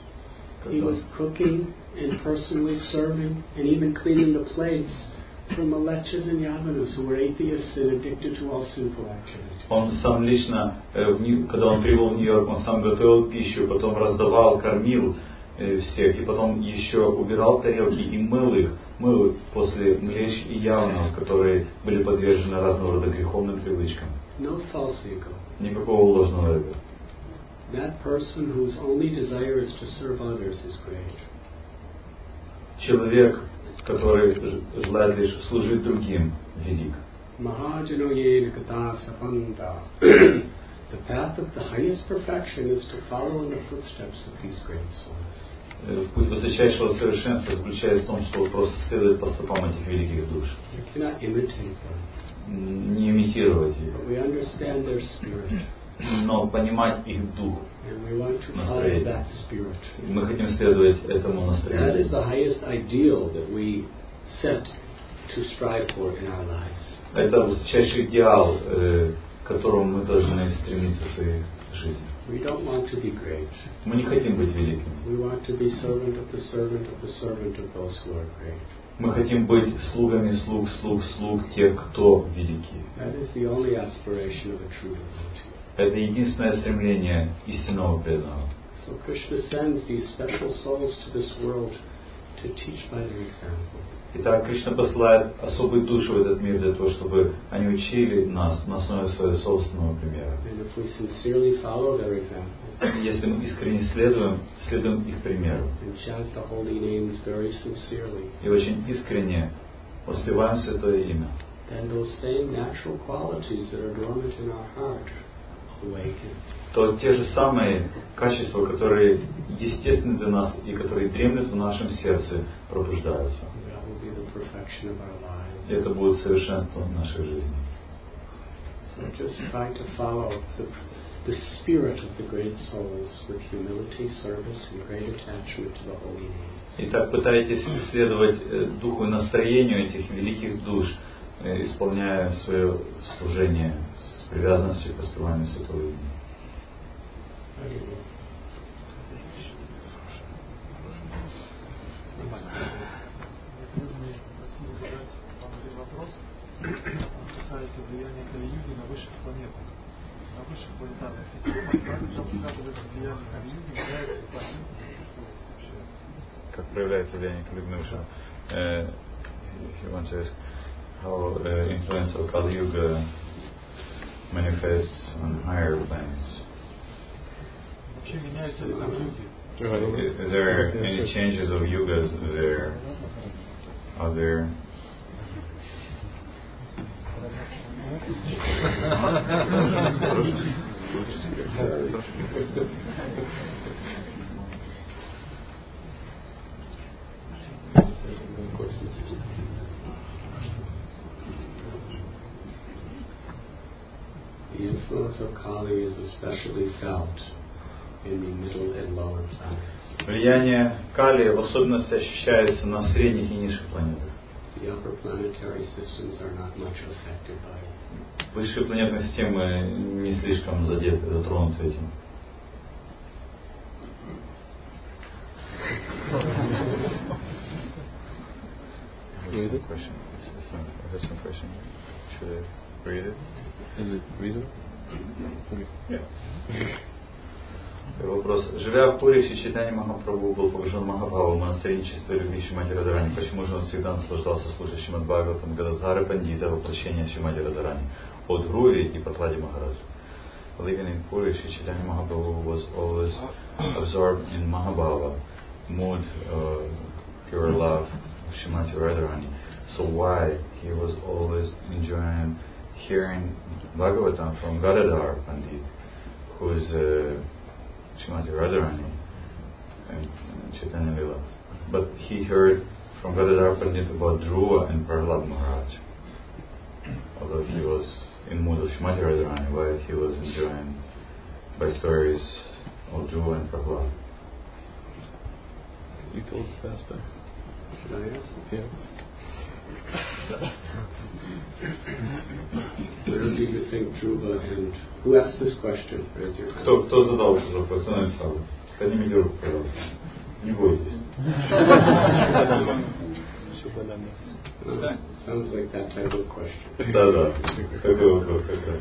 S4: he was cooking and personally serving and even cleaning the plates for Malechas and Yavanas who were atheists and addicted to all sinful activities.
S6: Он сам лично, когда он прибыл в Нью-Йорк, он сам готовил пищу, потом раздавал, кормил всех, и потом еще убирал тарелки и мыл их после Млеч и Яванов, которые были подвержены разного рода греховным привычкам.
S4: No false ego.
S6: Никакого ложного эго.
S4: That person whose only desire is to serve others is great.
S6: Человек, который желает лишь служить другим, велик.
S4: Mahajanoyena kata sapanta. The path of the highest perfection is to follow in the footsteps of these great souls.
S6: Путь высочайшего совершенства заключается в том, что просто следовать по стопам этих великих душ.
S4: You cannot imitate them.
S6: Не имитировать их.
S4: But we understand their spirit.
S6: Но понимать их дух.
S4: And we want to follow that spirit.
S6: Мы хотим следовать этому
S4: That
S6: настроению.
S4: is the highest ideal that we set to strive for in our lives.
S6: Это высочайший идеал, к которому мы должны стремиться в своей жизни.
S4: We don't want to be great.
S6: Мы не хотим быть великими.
S4: We want to be servant of the servant of the servant of those who are great.
S6: Мы хотим быть слугами слуг тех, кто велики.
S4: That is the only aspiration of a true devotee.
S6: Это единственное стремление истинного преданного.
S4: So Krishna sends these special souls to this world to teach by their example.
S6: Итак, Кришна посылает особые души в этот мир для того, чтобы они учили нас на основе своего собственного примера.
S4: And if we sincerely follow their example,
S6: Если мы искренне следуем их примеру,
S4: and chant the holy names very sincerely,
S6: и очень искренне воспеваем святое имя,
S4: then those same natural qualities that are dormant in our heart awaken.
S6: то те же самые качества, которые естественны для нас и которые дремлют в нашем сердце, пробуждаются.
S4: That will be the perfection of our lives.
S6: И это будет совершенство нашей жизни.
S4: So just try to follow the spirit of the great souls with humility, service, and great attachment to the holy names.
S6: Итак, пытайтесь следовать духу и настроению этих великих душ, исполняя свое служение с привязанностью к воспеванию святого имени.
S3: Вопрос.
S8: касается влияния Кали-юги на высших планетах. На высших планетарных системах, как там сказывается влияние Кали-юги, является планетой, вообще.
S6: Как проявляется влияние Кали-юги на высших? If you want to ask how influence of Kali Yuga manifests on higher planes.
S8: Вообще меняются ли там люди?
S6: Is there any changes of yugas there? Are there?
S4: The influence of Kali is especially felt in the middle and lower planets.
S6: Влияние Кали в особенности ощущается на средних и низших планетах.
S4: The upper planetary systems are not much affected by it.
S6: Высшие планетные системы не слишком задеты, затронуты этим. Read the question. I have some question. Should I read it?
S2: Is it reasonable?
S6: Yeah. Вопрос. Живя в Пури, Шри Чайтанья Махапрабху был погружен в Махабхаву, в монастыре нечистой любви Шримати Радхарани. Почему же он всегда наслаждался слушая Шримад Бхагаватам, Гададхары Пандита, воплощение Шримати Радхарани, от Dhruvi и Прахладе Махараджа? Living in Puri, Shri Chaitanya Mahaprabhu was always absorbed in Mahabhava, mood, pure love of Shrimati Radharani. So why he was always enjoying hearing Bhagavatam from Gadadhar Pandit, who is Shrimati Radharani and Chaitanya Lila. But he heard from Gadadhar Pandit about Dhruva and Prahlad Maharaj. Although he was in mood of Shrimati Radharani, while he was enjoying by stories of Dhruva and Prahlad.
S2: You told us faster.
S4: Should I answer?
S2: Yeah.
S4: Where do you think Dhruva and who asked this question? Raise your hand.
S6: Кто задал этот вопрос? Кто написал? Поднимите руку, пожалуйста. Не бойтесь.
S4: Sounds like that type of question.
S6: Да. Такой вопрос как раз.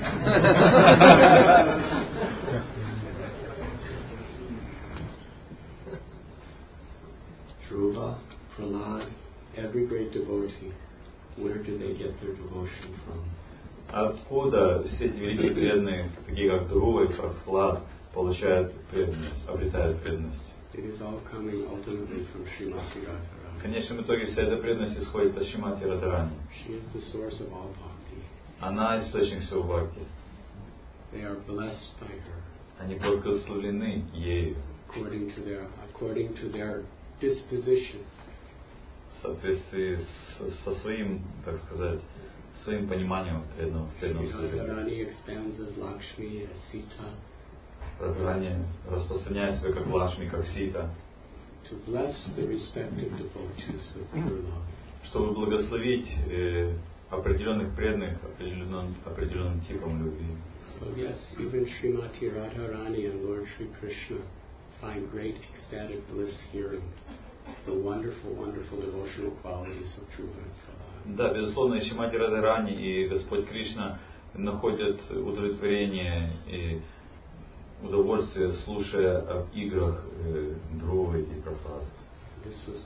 S4: Dhruva, Prahlad, every great devotee, where do they get their devotion from?
S6: Откуда все эти великие преданные, такие как Dhruva и Прахлад, получают преданность, обретают преданность?
S4: It is all coming ultimately from Srimati Radharani.
S6: В конечном итоге вся эта преданность исходит от Шримати Радхарани.
S4: She is the source of all bhakti.
S6: Она источник всего бхакти.
S4: They are blessed by her.
S6: Они благословлены ею.
S4: According to their disposition.
S6: В соответствии со своим, так сказать, своим пониманием преданного служения.
S4: Radharani expands as Lakshmi, as Sita.
S6: Радхарани распространяет себя как Лакшми, как Сита.
S4: To bless the respective devotees with pure love.
S6: Чтобы благословить определенных преданных определенным типом любви.
S4: So yes, even Srimati Radharani and Lord Shri Krishna find great ecstatic bliss hearing the wonderful, wonderful devotional qualities of Dhruva and Prahlad.
S6: Да, безусловно, и Шримати Радхарани и Господь Кришна находят удовлетворение и удовольствие, слушая об играх Dhruva и Прахлады.
S4: This was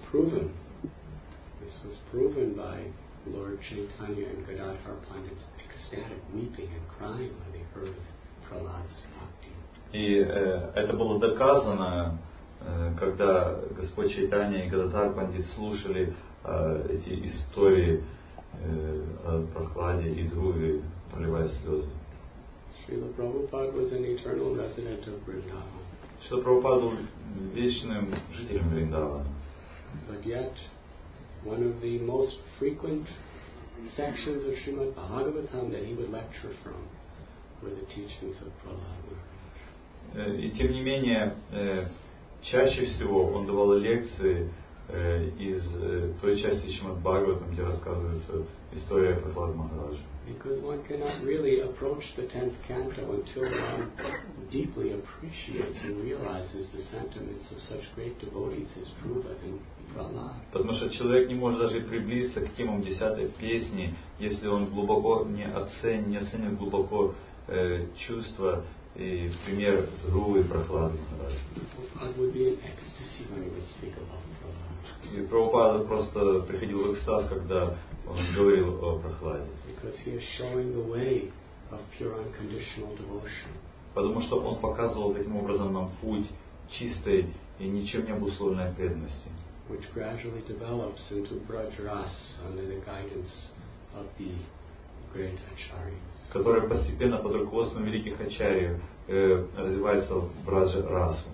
S4: proven by Lord Chaitanya and Gadadhar Pandit's ecstatic weeping and crying when they heard of Prahlad's bhakti.
S6: И это было доказано, когда Господь Чайтанья и Гададхар Пандит слушали эти истории о Прахладе и Dhruve, проливая слезы.
S4: Srila Prabhupada was an eternal resident of Vrindavan.
S6: Шрила Прабхупада был вечным жителем Вриндавана.
S4: But yet, one of the most frequent sections of Srimad Bhagavatam that he would lecture from were the teachings of Prahlad.
S6: И тем не менее, чаще всего он давал лекции из той части Шримад Бхагаватам, где рассказывается история Прахлада Махараджа.
S4: Because one cannot really approach the 10th canto until one deeply appreciates and realizes the sentiments of such great devotees as Dhruva and Prahlad.
S6: Потому что человек не может даже приблизиться к темам 10-й песни, если он глубоко не оценит глубоко чувства и пример Друвы и Прохлады.
S4: Prabhupada would be in ecstasy when he would speak about Prahlad.
S6: И Прабхупада просто приходил в экстаз, когда он говорил о Прохладе.
S4: Because he is showing the way of pure unconditional devotion.
S6: Потому что он показывал таким образом нам путь чистой и ничем не обусловленной преданности.
S4: Which gradually develops into Braj Ras under the guidance of the great acharyas.
S6: Которая постепенно под руководством великих ачарьев развивается в Браджа Расу.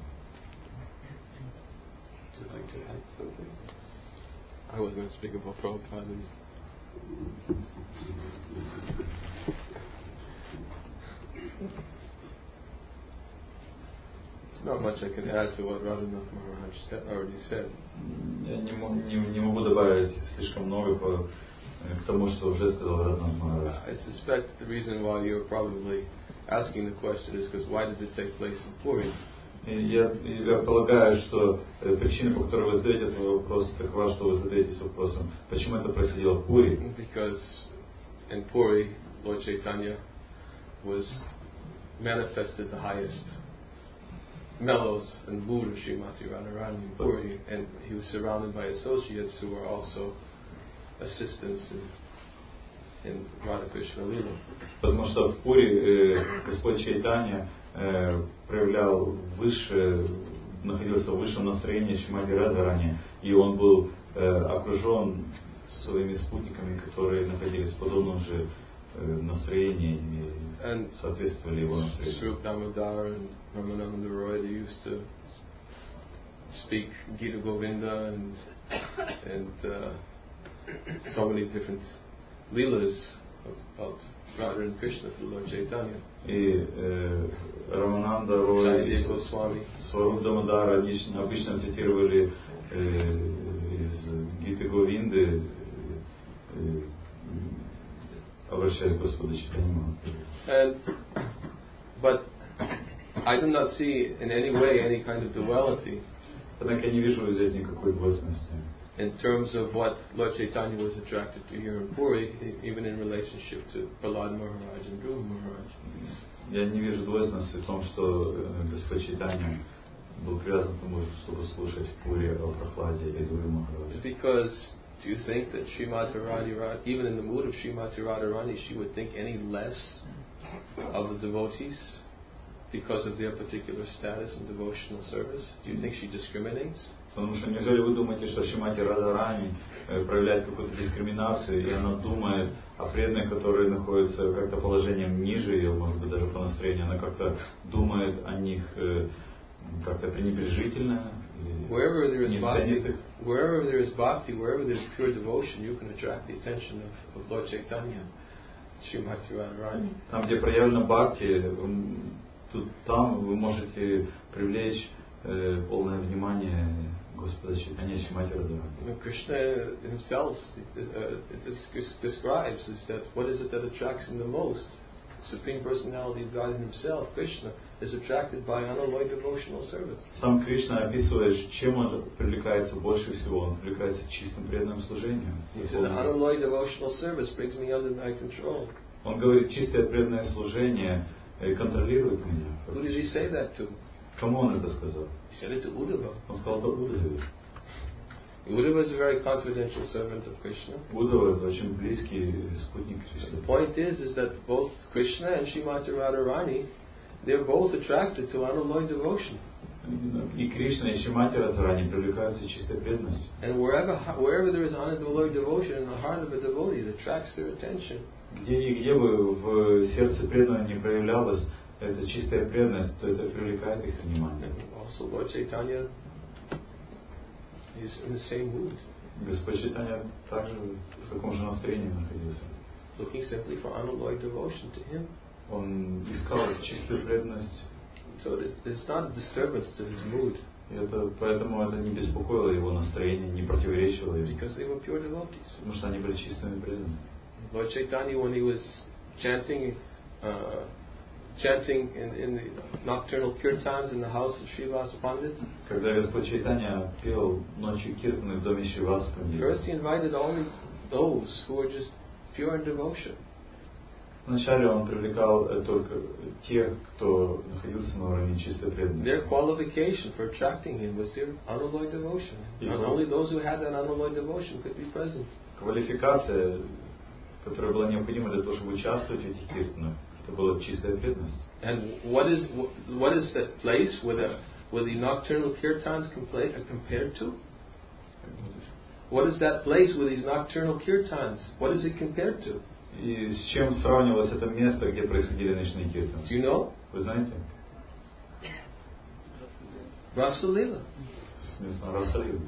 S4: Would you like to add something?
S2: I was going to speak about Prabhupada. There's not much I can add to what Radhanath Maharaj already said.
S6: Я не могу добавить слишком много к тому, что уже сказал Радханат Махарадж.
S2: I suspect the reason why you're probably asking the question is because why did it take place in Puri?
S6: Я полагаю, что причина, по которой вы задаете этот вопрос, такова, что вы задаетесь вопросом, почему это происходило в Пури?
S2: Because in Puri, Lord Chaitanya was manifested the highest mellows and mood of Srimati Radharani in Puri, and he was surrounded by associates who were also assistants in Radha Krishna Lila.
S6: Потому что в Пури Господь Чайтанья проявлял находился в высшем настроении Шримати Радхарани, и он был окружен своими спутниками, которые находились в подобном же настроении и соответствовали его настроению.
S2: Swarup Damodar and Ramananda Roy, they used to speak Gita Govinda and so many different leelas about Radha and Krishna for Lord Chaitanya.
S6: И Рамананда Рой и Сваруб Дамодар, они обычно цитировали из Гиты Говинды, обращаясь к Господу Чайтанье.
S2: But I do not see in any way any kind of duality.
S6: Однако я не вижу здесь никакой двойственности.
S2: In terms of what Lord Chaitanya was attracted to here in Puri, even in relationship to Prahlad Maharaj and Dhruva Maharaj.
S6: Я не вижу двойственности в том, что Господь Чайтанья был привязан к тому, чтобы слушать в Пури о Прохладе и Dhruva Maharaj.
S2: Because do you think that Srimati Radharani, even in the mood of Srimati Radharani, she would think any less of the devotees because of their particular status in devotional service? Do you think she discriminates?
S6: Потому что неужели вы думаете, что Шримати Радхарани проявляет какую-то дискриминацию, и она думает о преданных, которые находятся как-то положением ниже ее, может быть, даже по настроению, она как-то думает о них как-то пренебрежительно, не ценит их?
S2: Wherever there is bhakti, wherever there is pure devotion, you can attract the attention of Lord Chaitanya, Srimati Radharani.
S6: Там, где проявлена бхакти, там вы можете привлечь полное внимание Господа Чайтаньи Шримати Радхарани.
S2: Krishna himself describes is that what is it that attracts him the most? Supreme Personality of God himself, Krishna, is attracted by unalloyed devotional service.
S6: Сам Кришна описывает, чем он привлекается больше всего. Он привлекается чистым преданным служением.
S2: He said, unalloyed devotional service brings me under my control.
S6: Он говорит, чистое преданное служение контролирует меня.
S2: Who did he say that to?
S6: Кому он это сказал?
S2: He said it to Uddhava.
S6: Он сказал это Удаве.
S2: Uddhava is a very confidential servant of Krishna.
S6: Удава это очень близкий спутник Кришны.
S2: The point is that both Krishna and Srimati Radharani, they're both attracted to unalloyed devotion.
S6: И Кришна, и Шримати Радхарани привлекаются чистой преданностью.
S2: And wherever there is unalloyed devotion in the heart of a devotee, it attracts their attention.
S6: Где бы в сердце преданного не проявлялась эта чистая преданность, то это привлекает их внимание.
S2: Also, Lord Chaitanya is in the same mood.
S6: Господь Чайтанья также в таком же настроении находился.
S2: Looking simply for unalloyed devotion to him.
S6: Он искал чистую преданность.
S2: So there's not a disturbance to his mood.
S6: Поэтому это не беспокоило его настроение, не противоречило ему.
S2: Because they were pure devotees.
S6: Потому что они были чистыми преданными.
S2: Lord Chaitanya, when he was chanting chanting in the nocturnal kirtans in the house of Srivas Pandit.
S6: Когда Господь Чайтанья пел ночью киртаны в доме Шриваса Пандита.
S2: First he invited only those who were just pure in devotion.
S6: Вначале он привлекал только тех, кто находился на уровне чистой преданности.
S2: Their qualification for attracting him was their unalloyed devotion. And only those who had that unalloyed devotion could be present.
S6: Квалификация, которая была необходима для того, чтобы участвовать в этих киртанах, это была чистая преданность.
S2: And what is that place where the nocturnal kirtans compared to? What is that place where these nocturnal kirtans? What is it compared to?
S6: И с чем сравнивалось это место, где происходили ночные киртаны?
S2: Do you know?
S6: Вы знаете?
S2: Rasa Lila.
S6: С местом Раса Лилы.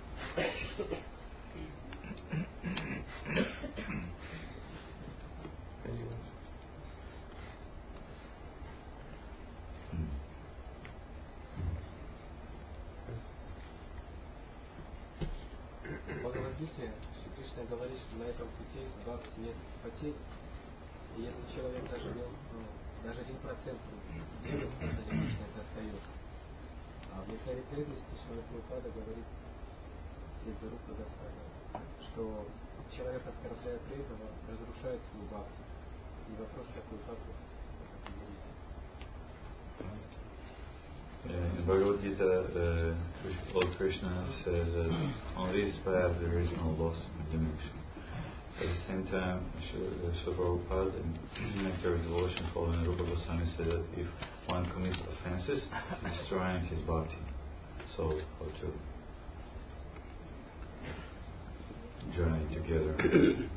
S3: В Бхагавад-гите Шри Кришна говорит, что на этом пути бхакти нет потерь. И если человек даже 1% делает, то лично это остается. А в Нектаре преданности Шрила Прабхупада говорит, вслед за Рупа Госвами, что человек, оскорбляя преданного, разрушает свою бхакти. И вопрос, какой бхакти это видите.
S6: In Bhagavad Gita, Lord Krishna says that on this path there is no loss of diminution. At the same time, Srila Prabhupada in Nectar of Devotion following Rupa Goswami said that if one commits offenses, he's destroying his bhakti. So how to journey together.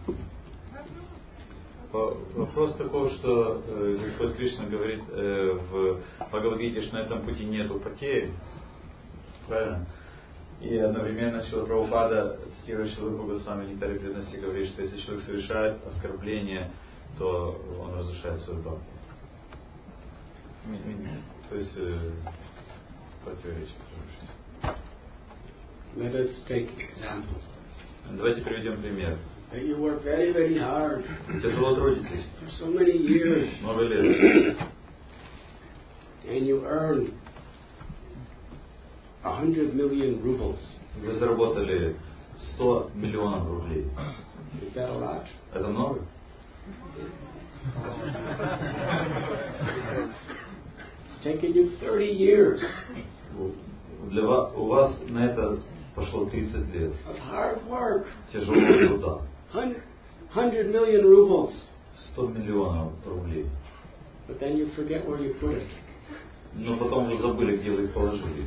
S6: Вопрос такой, что Господь Кришна говорит в Бхагавад-гите, что на этом пути нету потерь, правильно? И одновременно Шрила Прабхупада, цитируя Шрила Рупа Госвами в Нектаре преданности, говорит, что если человек совершает оскорбление, то он разрушает свою бхакти. То есть противоречие.
S4: Let us take example.
S6: Давайте приведем пример.
S4: You work very, very hard.
S6: Тяжело трудитесь.
S4: For so many years.
S6: Много лет.
S4: And you earn 100 million rubles.
S6: Вы заработали 100 миллионов рублей.
S4: Is that a lot?
S6: Это много?
S4: It's taken you 30 years.
S6: У вас на это пошло 30 лет.
S4: Of hard work.
S6: Тяжелого труда.
S4: 100 million rubles.
S6: 100 миллионов рублей.
S4: But then you forget where you put it.
S6: Но потом вы забыли, где вы их положили.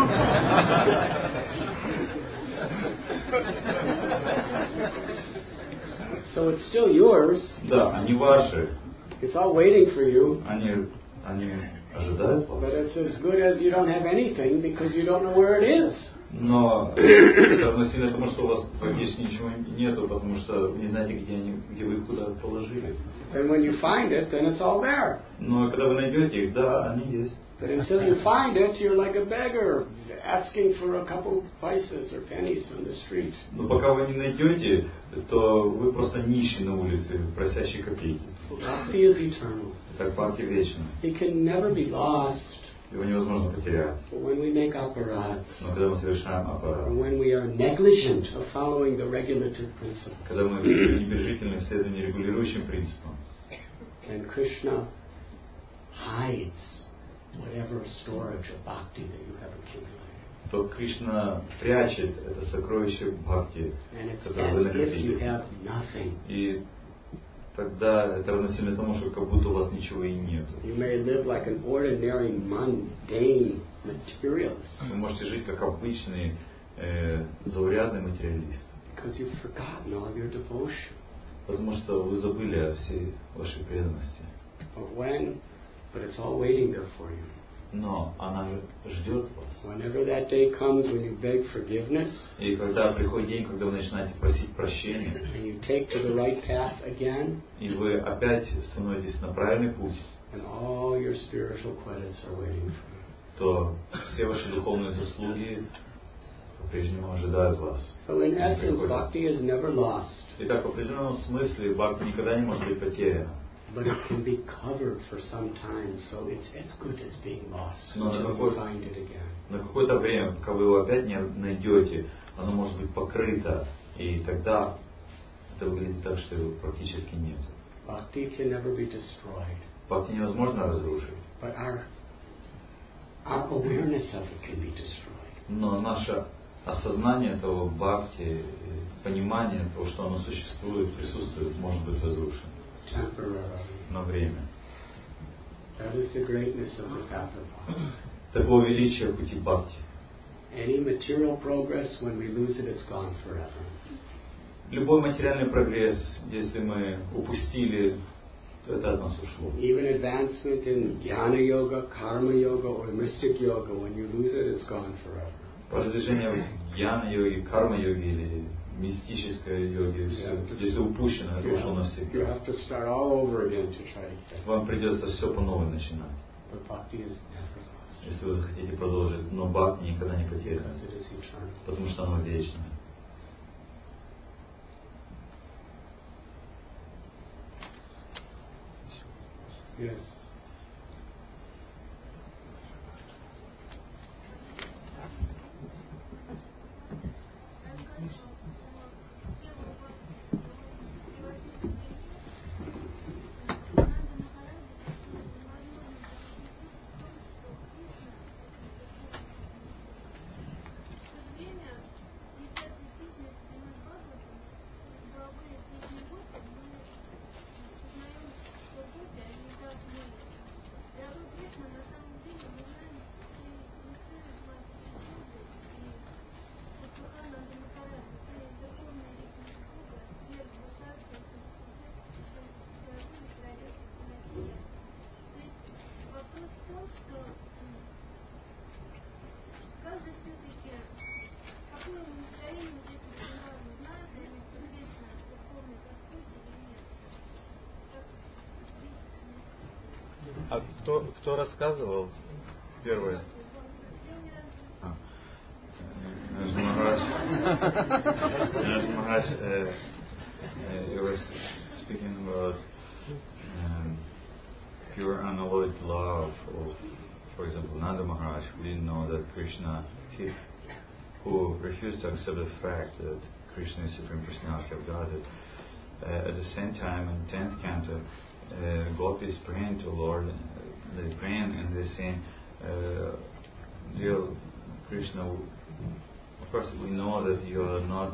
S4: So it's still yours.
S6: Да, они ваши.
S4: It's all waiting for you.
S6: Они ожидают вас.
S4: But it's as good as you don't have anything because you don't know where it is.
S6: Но это равносильно тому, что у вас практически ничего нету, потому что вы не знаете, где вы их куда положили.
S4: And when you find it, then it's all there.
S6: Но когда вы найдете их, да, они есть.
S4: But until you find it, you're like a beggar asking for a couple pices or pennies on the street.
S6: Но пока вы не найдете, то вы просто нищий на улице, просящий копейки.
S4: Bhakti is eternal.
S6: Так бхакти вечно.
S4: It can never be lost.
S6: Его невозможно потерять.
S4: But when we make aparadhs,
S6: Но когда мы совершаем
S4: or
S6: аппарат,
S4: when we are negligent of following the regulative principles,
S6: когда мы пренебрежительны в следовании регулирующим принципам,
S4: and Krishna hides whatever storage of bhakti that you have accumulated.
S6: то Кришна прячет это сокровище бхакти,
S4: And it's
S6: которое вы
S4: as if you
S6: накопили.
S4: have nothing.
S6: И тогда это равносильно тому, что как будто у вас ничего и нет.
S4: You may live like an ordinary, mundane materialist
S6: Вы можете жить как обычный заурядный материалист,
S4: because you've forgotten all your devotion.
S6: потому что вы забыли о всей вашей преданности.
S4: But it's all waiting there for you.
S6: Но она ждет вас.
S4: Whenever that day comes when you beg forgiveness,
S6: И когда приходит день, когда вы начинаете просить прощения,
S4: and you take to the right path again,
S6: и вы опять становитесь на правильный путь,
S4: and all your spiritual credits are waiting for you.
S6: то все ваши духовные заслуги по-прежнему ожидают вас.
S4: So in essence, bhakti is never lost.
S6: Итак, в определенном смысле бхакти никогда не может быть потеряна.
S4: but it can be covered for some time, so it's as good as being lost
S6: Но
S4: until you find it again.
S6: на какое-то время, пока вы его опять не найдете, оно может быть покрыто, и тогда это выглядит так, что его практически нет.
S4: Bhakti can never be destroyed.
S6: Бхакти невозможно разрушить.
S4: But our awareness of it can be destroyed.
S6: Но наше осознание этого бхакти, понимание того, что оно существует, присутствует, может быть разрушено.
S4: Temporarily.
S6: На время.
S4: That is the greatness of the path of bhakti.
S6: Такого величия пути бхакти.
S4: Any material progress, when we lose it, it's gone forever.
S6: Любой материальный прогресс, если мы упустили, то это от нас ушло.
S4: Even advancement in jnana yoga, karma yoga, or mystic yoga, when you lose it, it's gone forever.
S6: Продвижение в гьяна-йоге, карма-йоге или мистической йоге, все, если упущено, это ушло навсегда.
S4: You have to start all over again to try to get.
S6: Вам придется все по новой начинать.
S4: But bhakti is never lost.
S6: Если вы захотите продолжить, но бхакти никогда не потеряно,
S4: Because it is eternal.
S6: потому что оно вечное.
S4: Yes.
S6: А кто рассказывал первое? Maharaj, you were speaking about pure unalloyed love of, for example, Nanda Maharaj, who didn't know that Krishna, who refused to accept the fact that Krishna is Supreme Personality of Godhead. At the same time, in 10th canto, Gopi is praying to Lord, they praying and they saying, dear Krishna, of course we know that you are not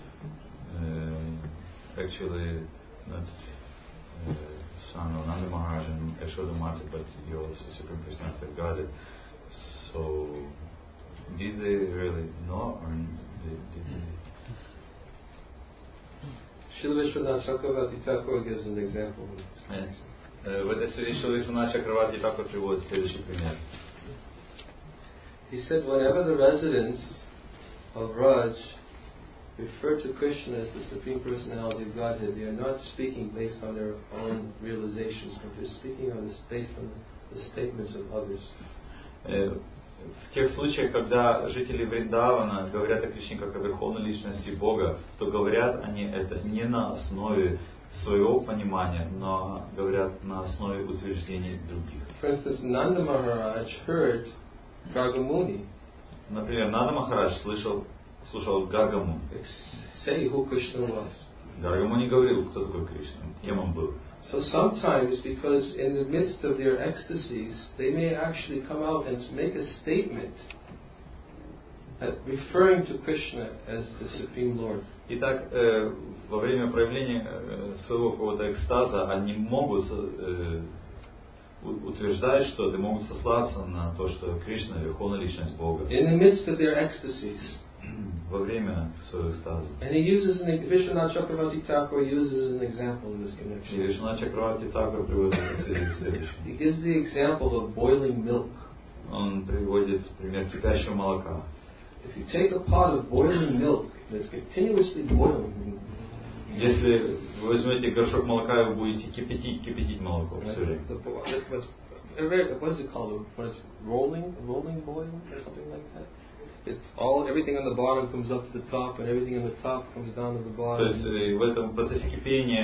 S6: actually not son of Nanda Maharaj and Yashoda Mata, but you are Supreme Personality of Godhead. So, did they really know, or did they?
S2: Srila Vishwanath Chakravarti Thakur gives an example.
S6: В этой связи Шрила Вишванат Чакраварти Тхакур приводит следующий пример.
S2: He said, whenever the residents of Raj refer to Krishna as the Supreme Personality of Godhead, they are not speaking based on their own realizations, but they're speaking based on the statements of others.
S6: В тех случаях, когда жители Вриндавана говорят о Кришне как о Верховной Личности Бога, то говорят они это не на основе своего понимания, но говорят на основе утверждений других.
S2: For instance, Nanda Maharaj heard Gargamuni.
S6: Например, Нанда Махарадж слушал Гаргаму.
S2: Say who Krishna was.
S6: Гаргаму не говорил, кто такой Кришна, кем он был.
S2: So sometimes, because in the midst of their ecstasies, they may actually come out and make a statement referring to Krishna as the Supreme Lord.
S6: Итак, во время проявления своего какого-то экстаза они могут утверждать что-то, могут сослаться на то, что Кришна — Верховная Личность Бога.
S2: In the midst of their ecstasies.
S6: Во время своего экстаза.
S2: And he uses Vishwanath Chakravarti Thakur uses an example in this connection.
S6: И Вишванат Чакраварти Тхакур приводит следующее.
S2: He gives the example of boiling milk.
S6: Он приводит пример кипящего молока.
S2: If you take a pot of boiling milk and it's continuously boiling.
S6: Если вы возьмете горшок молока и вы будете кипятить молоко все время.
S2: What is it called when it's rolling boiling or something like that? It's everything on the bottom comes up to the top, and everything on the top comes down to the bottom.
S6: То есть в этом процессе кипения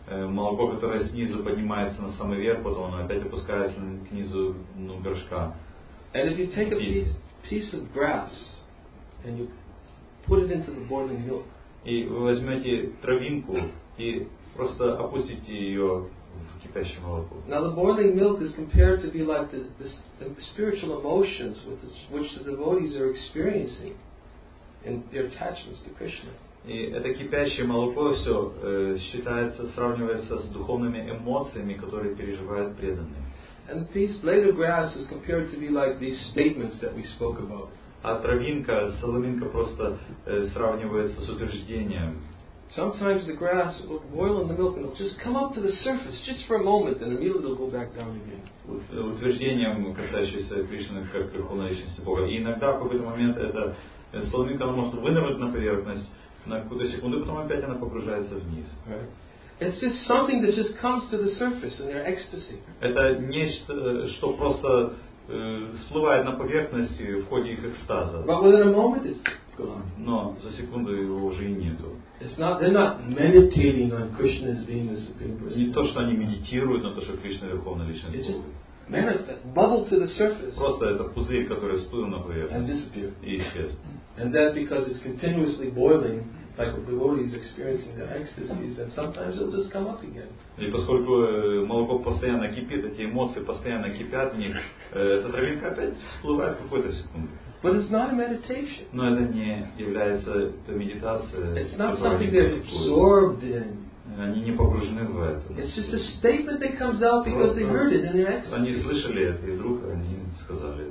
S6: молоко, которое снизу поднимается на самый верх, потом оно опять опускается к низу горшка.
S2: And if you take a piece of grass and you put it into the boiling milk,
S6: и вы возьмете травинку и просто опустите ее в кипящее молоко.
S2: Now the boiling milk is compared to be like the spiritual emotions which the devotees are experiencing in their attachments to Krishna.
S6: И это кипящее молоко все сравнивается с духовными эмоциями, которые переживают преданные.
S2: And the piece blade of grass is compared to be like these statements that we spoke about.
S6: А травинка, соломинка просто сравнивается с утверждением.
S2: Sometimes the grass will boil in the milk and it'll just come up to the surface just for a moment and immediately it'll go back down again.
S6: Утверждением, касающимся Кришны как Верховной Личности Бога. И иногда в какой-то момент эта соломинка она может вынырнуть на поверхность на какую-то секунду, потом опять она погружается вниз.
S2: Right. It's just something that just comes to the surface in their ecstasy.
S6: Это нечто, что просто всплывает на поверхность в ходе их экстаза.
S2: But within a moment it's gone.
S6: Но за секунду его уже и нету.
S2: They're not meditating on Krishna as being the supreme person.
S6: Не то, что они медитируют на то, что Кришна Верховная Личность Бога.
S2: Bubble to the surface.
S6: Просто это пузырь, который всплыл на поверхность.
S2: And disappear.
S6: И исчез.
S2: And then because it's continuously boiling, like the devotees experiencing their ecstasies, then sometimes it'll just come up again.
S6: И поскольку молоко постоянно кипит, эти эмоции постоянно кипят в них, эта травинка опять всплывает в какой-то секунду.
S2: But it's not a meditation.
S6: Но это не является медитацией.
S2: It's not something they're absorbed in.
S6: Они не погружены в это.
S2: It's just a statement that comes out because they heard it in their ecstasy.
S6: Они слышали это, и вдруг они сказали.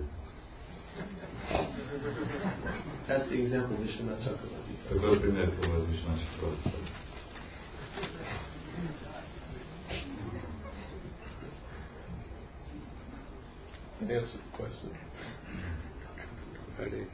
S2: That's the example Vishwanath Chakravarti.
S6: Такой пример приводит Вишванат Чакрабарти.
S2: Answer the question.
S4: Ready?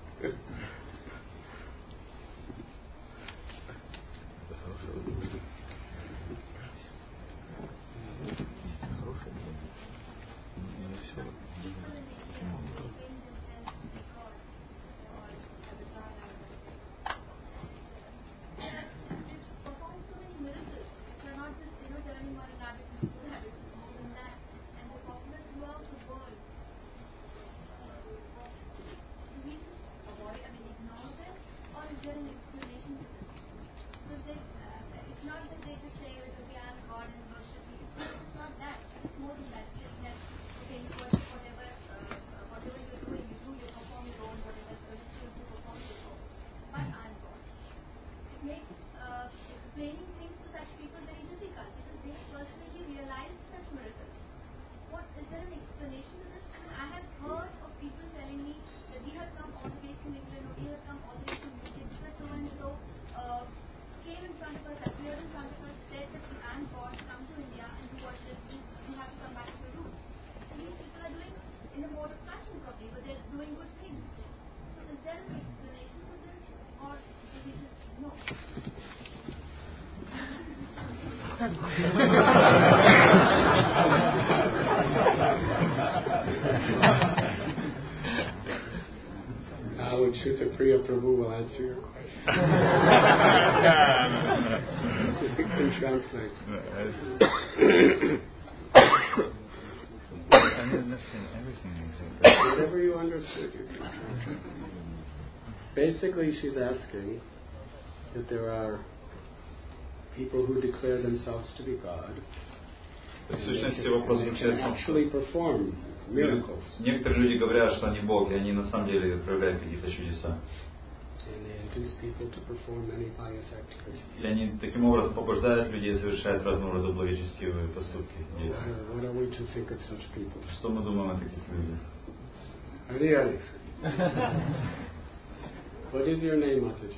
S4: Now would Shuta Priya Prabhu will answer your question. You can translate.
S6: I didn't understand everything exactly.
S4: Whatever you understood, you can translate. Basically, she's asking that there are people who declare themselves to be God.
S6: В сущности, вопрос заключается в том,
S4: что
S6: некоторые люди говорят, что они Бог, и они на самом деле проявляют какие-то чудеса. И они таким образом побуждают людей совершать разного рода благочестивые поступки. Что мы думаем о таких людях?
S4: What is your name, Mataji?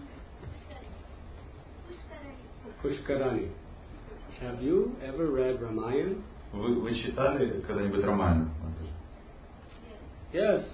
S4: Pushkarani. Have you ever read Ramayana?
S6: Вы читали когда-нибудь Рамаяну?
S4: Yes.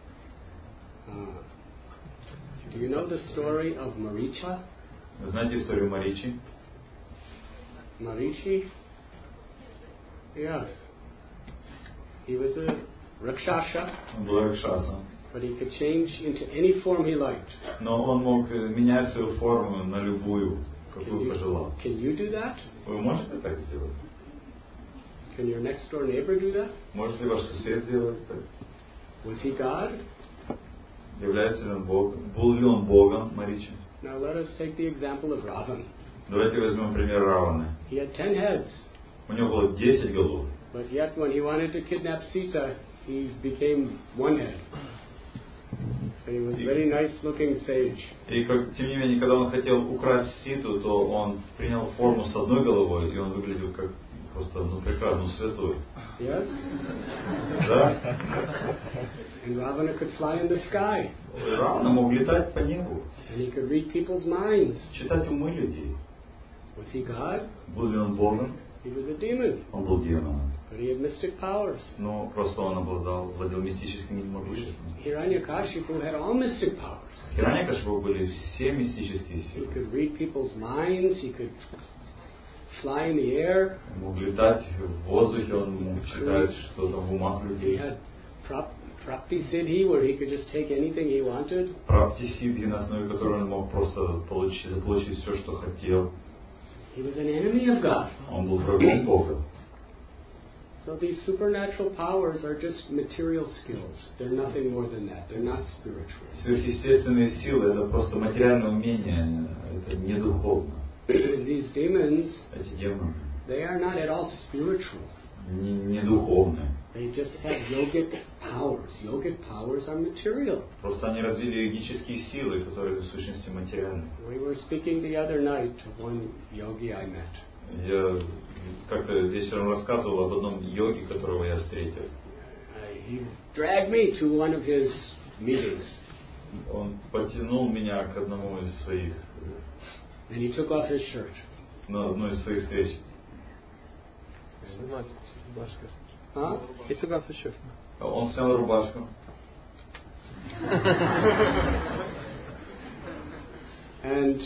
S4: Do you know the story of Maricha?
S6: Вы знаете историю Маричи?
S4: Marichi? Yes. He was a Rakshasa.
S6: Он был Ракшаса.
S4: But he could change into any form he liked.
S6: Но он мог менять свою форму на любую, какую пожелал.
S4: Can you do that?
S6: Вы можете так сделать?
S4: Can your next door neighbor do that?
S6: Может ли ваш сосед сделать так?
S4: Was he God?
S6: Является ли он Богом? Был ли он Богом, Марича?
S4: Now let us take the example of Ravan.
S6: Давайте возьмем пример Равана.
S4: He had 10 heads,
S6: У него было 10 голов.
S4: but yet when he wanted to kidnap Sita, he became one head. And he was a very nice looking sage.
S6: И тем не менее, когда он хотел украсть Ситу, то он принял форму с одной головой, и он выглядел как просто прекрасный святой.
S4: Yes?
S6: Да?
S4: And Ravana could fly in the sky.
S6: Равана мог летать по небу,
S4: And he could read people's minds.
S6: читать умы людей.
S4: Was he God?
S6: Был ли он Богом?
S4: He was a demon.
S6: Он был демоном.
S4: But he had mystic powers.
S6: Но просто он владел мистическим могуществом.
S4: Hiranyakashipu had all mystic powers.
S6: Хираньякашипу были все мистические
S4: He
S6: силы.
S4: could read people's minds. He could fly in the air.
S6: Он мог летать в воздухе, он мог читать что-то в умах
S4: He
S6: людей.
S4: had Prapti Siddhi, where he could just take anything he wanted.
S6: Прапти сидхи, на основе которой он мог просто заполучить все, что хотел.
S4: He was an enemy of God.
S6: Он был врагом Бога.
S4: So these supernatural powers are just material skills. They're nothing more than that. They're not spiritual.
S6: Сверхъестественные силы — это просто материальное умение, это не духовно.
S4: These demons,
S6: Эти демоны
S4: they are not at all spiritual.
S6: не духовные.
S4: They just have yogic powers. Yogic powers are material.
S6: Просто они развили йогические силы, которые в сущности материальны.
S4: We were speaking the other night of one yogi I met.
S6: Я как-то вечером рассказывал об одном йоге, которого я встретил.
S4: He dragged me to one of his meetings.
S6: Он потянул меня к одному из своих,
S4: And he took off his shirt.
S6: на одной из своих встреч.
S4: Huh?
S2: He took off his shirt.
S6: Он снял рубашку.
S4: And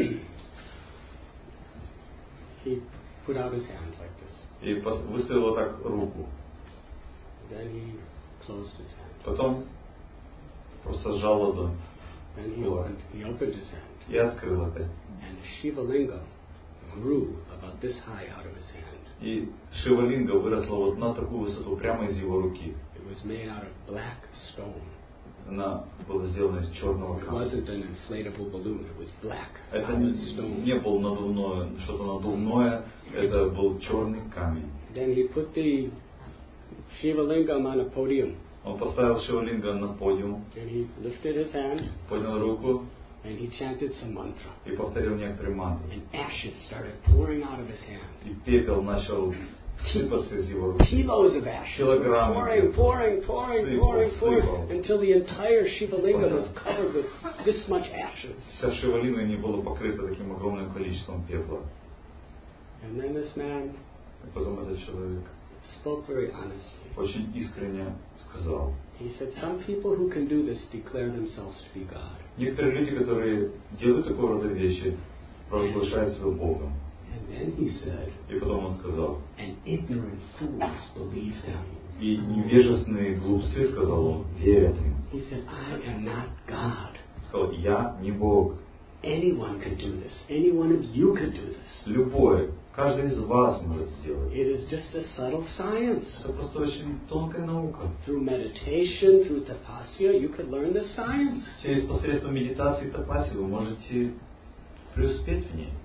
S4: he put out his hand like this.
S6: И выставил вот так руку.
S4: Then he closed his hand.
S6: Потом просто сжал ладонь.
S4: Then he opened his hand.
S6: И открыл опять.
S4: And the Shiva Linga grew about this high out of his hand.
S6: И Шивалинга выросла вот на такую высоту, прямо из его руки.
S4: It was made out of black stone.
S6: Она была сделана из черного
S4: It
S6: камня.
S4: wasn't an inflatable balloon. It was black,
S6: Это
S4: solid stone.
S6: не был надувное, что-то надувное, это был черный камень.
S4: Then he put the Shiva Lingam on a podium.
S6: Он поставил Шивалинга на подиум,
S4: And he lifted his hand
S6: поднял руку
S4: and he chanted some mantra.
S6: и повторил некоторые мантры.
S4: And ashes started pouring out of his hand.
S6: И пепел начал сыпаться из его руки.
S4: Kilos of ashes
S6: Килограммы
S4: pouring,
S6: сыпал.
S4: until the entire Shiva Lingam was covered with this much ashes.
S6: Вся Шивалинга не была покрыта таким огромным количеством пепла.
S4: And then this man
S6: И потом этот человек
S4: spoke very honestly.
S6: очень искренне сказал.
S4: He said, some people who can do this declare themselves to be God.
S6: Некоторые люди, которые делают такого рода вещи, провозглашают себя Богом.
S4: And then he said,
S6: И потом он сказал,
S4: and ignorant fools believe them.
S6: и невежественные глупцы, сказал он, верят им.
S4: He said, I am not God.
S6: Сказал, я не Бог.
S4: Anyone could do this. Any one of you could do this.
S6: Любой, каждый из вас может сделать.
S4: It is just a subtle science.
S6: Это просто очень тонкая наука.
S4: Through meditation, through tapasya, you could learn the science.
S6: Через посредством медитации и тапаси вы можете преуспеть в ней.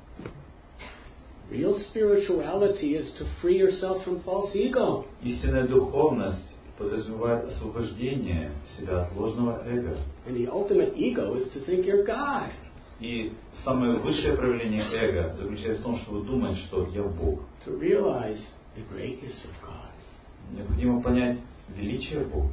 S4: Real spirituality is to free yourself from false ego.
S6: Истинная духовность подразумевает освобождение себя от ложного эго.
S4: And the ultimate ego is to think you're God.
S6: И самое высшее проявление эго заключается в том, чтобы думать, что я Бог.
S4: To realize the greatness of God.
S6: Необходимо понять величие Бога.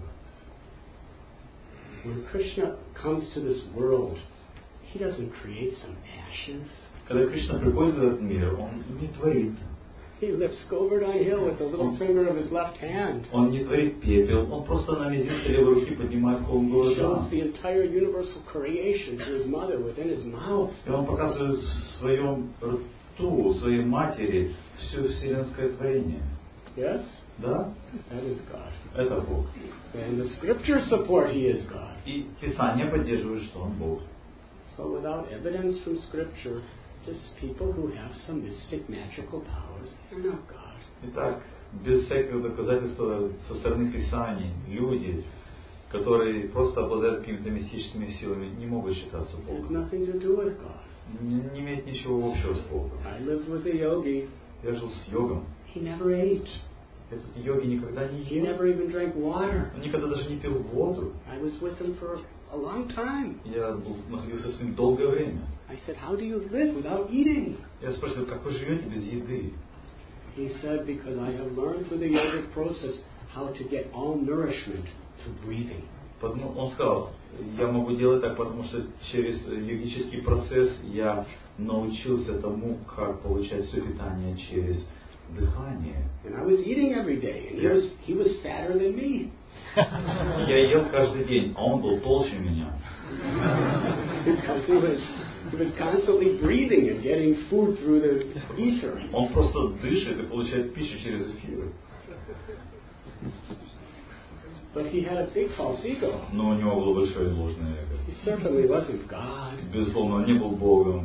S4: When Krishna comes to this world, he doesn't create some ashes.
S6: Когда Кришна приходит в этот мир, он не творит.
S4: He lifts Govardhan Hill with the little finger of his left hand.
S6: Он не творит пепел, он просто на мизинце левой руки поднимает холм
S4: He shows
S6: Govardhan.
S4: the entire universal creation to his mother within his mouth.
S6: И он показывает в своем рту, своей матери, все вселенское творение.
S4: Yes?
S6: Да?
S4: That is God.
S6: Это Бог.
S4: And the scriptures support he is God.
S6: И Писание поддерживает, что он Бог.
S4: So without evidence from scripture, just people who have some mystic, magical powers. They're not God.
S6: Итак, без всякого доказательства со стороны Писаний, люди, которые просто обладают какими-то мистическими силами, не могут считаться Богом.
S4: Nothing to do with God.
S6: Не имеет ничего общего с Богом.
S4: I lived with a yogi.
S6: Я жил с йогом.
S4: He never ate.
S6: Этот йоги никогда не
S4: He
S6: ел.
S4: never even drank water.
S6: Он никогда даже не пил воду.
S4: I was with him for a long time.
S6: Я находился с ним долгое время.
S4: I said, how do you live without eating?
S6: Я спросил, как вы живете без еды?
S4: He said, because I have learned through the yogic process how to get all nourishment through breathing.
S6: Потому он сказал, я могу делать так, потому что через йогический процесс я научился тому, как получать все питание через дыхание.
S4: And I was eating every day, and he was fatter than me.
S6: Я ел каждый день, а он был толще меня.
S4: Because he was constantly breathing and getting food through the ether.
S6: Он просто дышит и получает пищу через эфир.
S4: But he had a big false ego.
S6: Но у него было большое ложное эго.
S4: He certainly wasn't God.
S6: Безусловно, он не был Богом.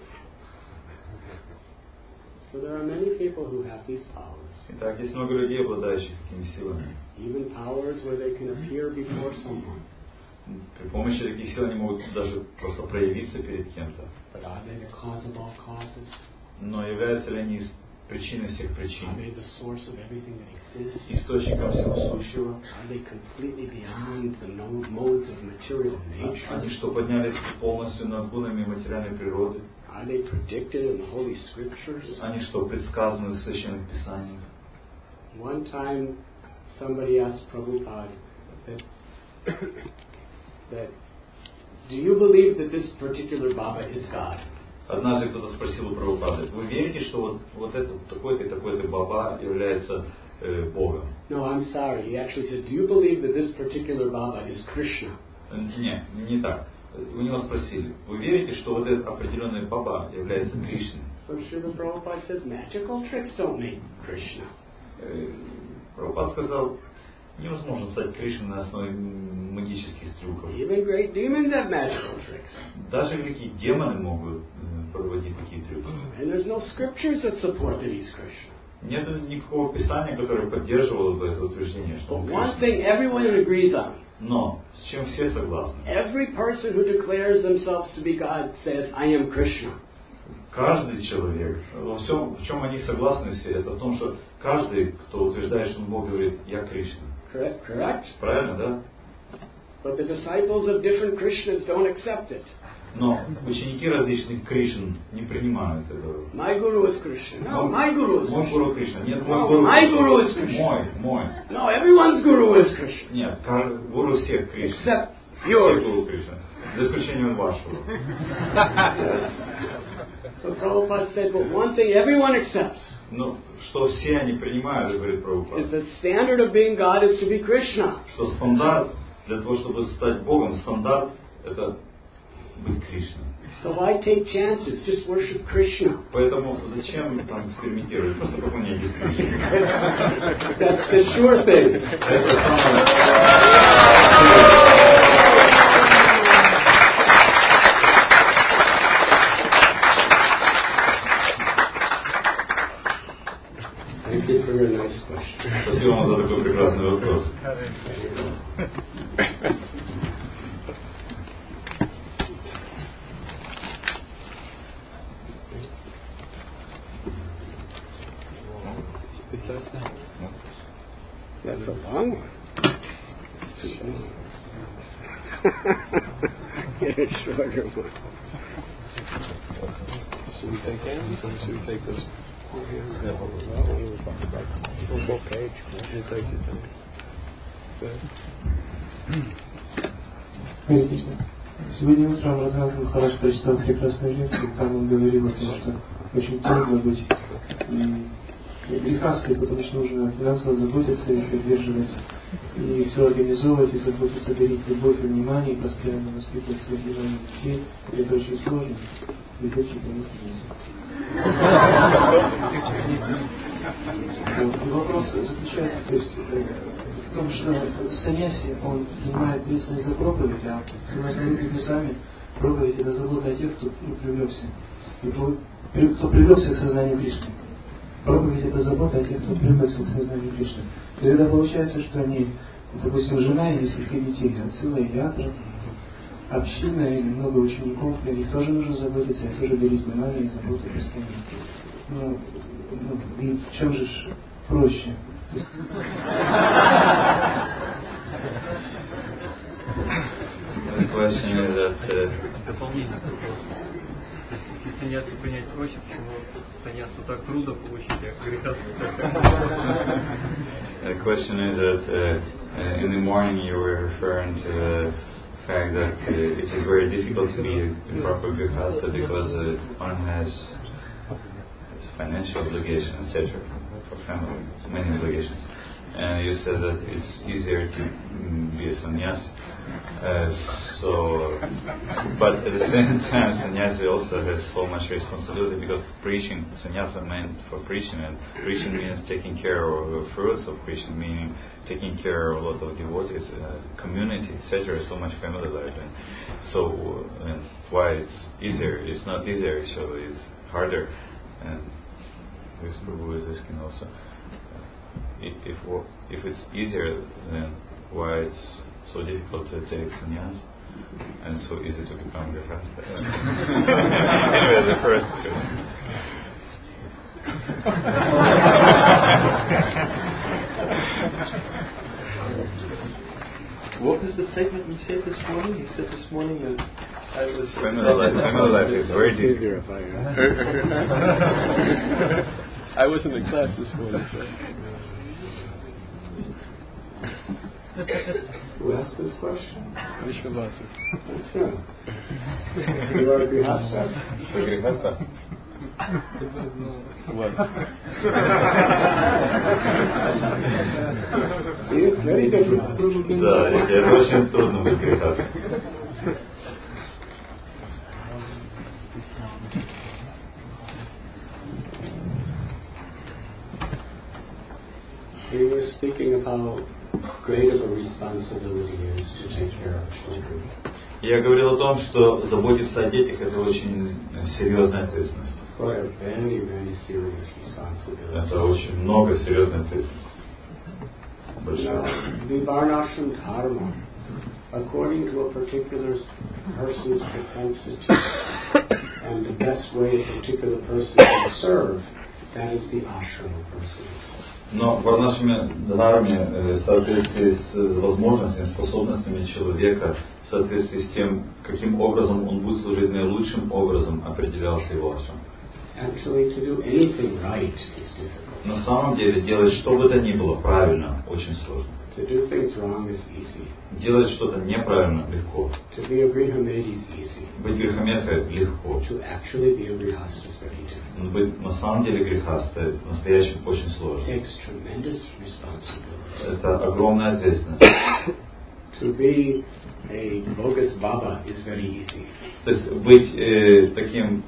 S4: So there are many people who have these powers.
S6: Итак, есть много людей, обладающих такими силами.
S4: Even powers where they can appear before someone.
S6: При помощи таких сил они могут даже просто проявиться перед кем-то.
S4: But are they the cause of all causes?
S6: Но являются ли они причиной всех причин?
S4: Are they the source of everything that exists?
S6: Источником всего сущего?
S4: Are they completely beyond the modes of material nature?
S6: Они что, поднялись полностью над гунами материальной природы?
S4: Are they predicted in the Holy Scriptures?
S6: Они что, предсказаны в Священных Писаниях?
S4: One time somebody asked Prabhupada that do you believe that this particular Baba is God?
S6: Однажды кто-то спросил у Прабхупады, вы верите, что вот этот такой-то и такой-то Баба является Богом?
S4: No, I'm sorry. He actually said, do you believe that this particular Baba is Krishna?
S6: Нет, не так. У него спросили, вы верите, что вот этот определенный Баба является Кришной?
S4: So Srila Prabhupada says, magical tricks don't make Krishna.
S6: Прабхупада сказал, невозможно стать Кришной на основе магических трюков.
S4: Even great demons have magical tricks.
S6: Даже великие демоны могут проводить такие трюки.
S4: And there's no scriptures that support that he's Krishna.
S6: Нет никакого писания, которое поддерживало бы это утверждение, что он
S4: But one
S6: Кришна.
S4: thing everyone agrees on.
S6: Но с чем все согласны?
S4: Every person who declares themselves to be God says, I am Krishna.
S6: Каждый человек, во всем, в чем они согласны все, это в том, что каждый, кто утверждает, что он Бог, говорит, я Кришна.
S4: Correct?
S6: Правильно, да?
S4: But the disciples of different Krishnas don't accept it.
S6: Но ученики различных Кришн не принимают этого.
S4: My guru is Krishna. No, my guru is
S6: Мой
S4: Krishna.
S6: гуру Кришна. Нет,
S4: No,
S6: мой гуру
S4: my guru is Krishna.
S6: Мой.
S4: No, everyone's guru is Krishna.
S6: Нет, гуру всех Кришна.
S4: Except
S6: Все
S4: yours.
S6: гуру Кришна. За исключением вашего.
S4: So Prabhupada said, but one thing everyone accepts
S6: Ну, что все они принимают, говорит
S4: is
S6: Прабхупада,
S4: the standard of being God is to be Krishna.
S6: что стандарт для того, чтобы стать Богом, стандарт это быть Кришной.
S4: So why take chances? Just worship Krishna.
S6: Поэтому зачем там экспериментировать? Просто поклоняйтесь Кришне.
S4: That's the sure thing.
S6: Это самое...
S4: Thank you for your nice question.
S6: Спасибо вам за такой прекрасный вопрос.
S4: That's a long one. Get a shorter one.
S2: Should we take hands or should we take this?
S4: Full page.
S2: You take your time.
S8: Сегодня утром Радханаth Махарадж прочитал прекрасную лекцию, там он говорил о том, что очень трудно быть грехаской, потому что нужно финансово заботиться и поддерживать, и все организовывать, и заботиться, дарить любовь и внимание, и постоянно воспитывать своих любимых детей. Это очень сложно. Ведущий И вопрос заключается, то есть, в том, что саньяси, он принимает ответственность за проповедь, а согласно Рупе Госвами, Проповедь — это забота о тех, кто привлекся. Кто привлекся к сознанию Кришны. Проповедь — это забота о тех, кто привлекся к сознанию Кришны. И тогда получается, что они, допустим, жена и несколько детей, целая ятра, община или много учеников, для них тоже нужно заботиться, и тоже дарить внимание и заботу постоянно. И в чем же проще?
S6: The question is that
S3: дополнение. Если саньясу принять проще, почему саньясу так трудно получить, а грехасту так?
S6: The question is that in the morning you were referring to the fact that it is very difficult to be a proper grihasta because one has financial obligations, etc. for family, many obligations. And you said that it's easier to be a sannyasi. But at the same time, sannyasi also has so much responsibility because preaching, sannyasa meant for preaching, and preaching means taking care of the fruits of preaching, meaning taking care of a lot of devotees, community, etc. So much family life, and so why it's easier? It's not easier, actually, it's harder. And this Prabhu is asking also, if it's easier, then why it's so difficult to take sannyas and so easy to become grihasta? Anyway, the first question.
S2: What was the statement you said this morning? You said this morning that I was...
S6: Family life is very difficult.
S2: I was in the class this morning. So.
S4: Who asked this question?
S2: Vishwavasu.
S4: That's him. You are a grihasta.
S6: Grihasta?
S2: Was.
S4: See, it's very difficult.
S6: Да, это очень трудно быть грехастом.
S4: We were speaking of how great of a responsibility it is to take care of children.
S6: Я говорил о том, что заботиться о детях — это очень серьезная ответственность.
S4: What a very, very serious responsibility.
S6: Это очень много серьезной ответственности.
S4: The Varnashram Dharma, according to a particular person's propensity and the best way a particular person can serve, that is the ashrama person.
S6: Но в Варнашраме Дхарме, в соответствии с возможностями, способностями человека, в соответствии с тем, каким образом он будет служить наилучшим образом, определялся его ашрам.
S4: Actually, to do anything right is difficult.
S6: На самом деле, делать что бы то ни было правильно очень сложно.
S4: To do things wrong is easy.
S6: Делать что-то неправильно легко.
S4: To be a grihamedi is easy.
S6: Быть грехометкой легко.
S4: To actually be a grihasta is very difficult.
S6: Но быть на самом деле грехастой настоящим очень сложно.
S4: It takes tremendous responsibility.
S6: Это огромная ответственность.
S4: To be a bogus baba is very easy.
S6: То есть быть таким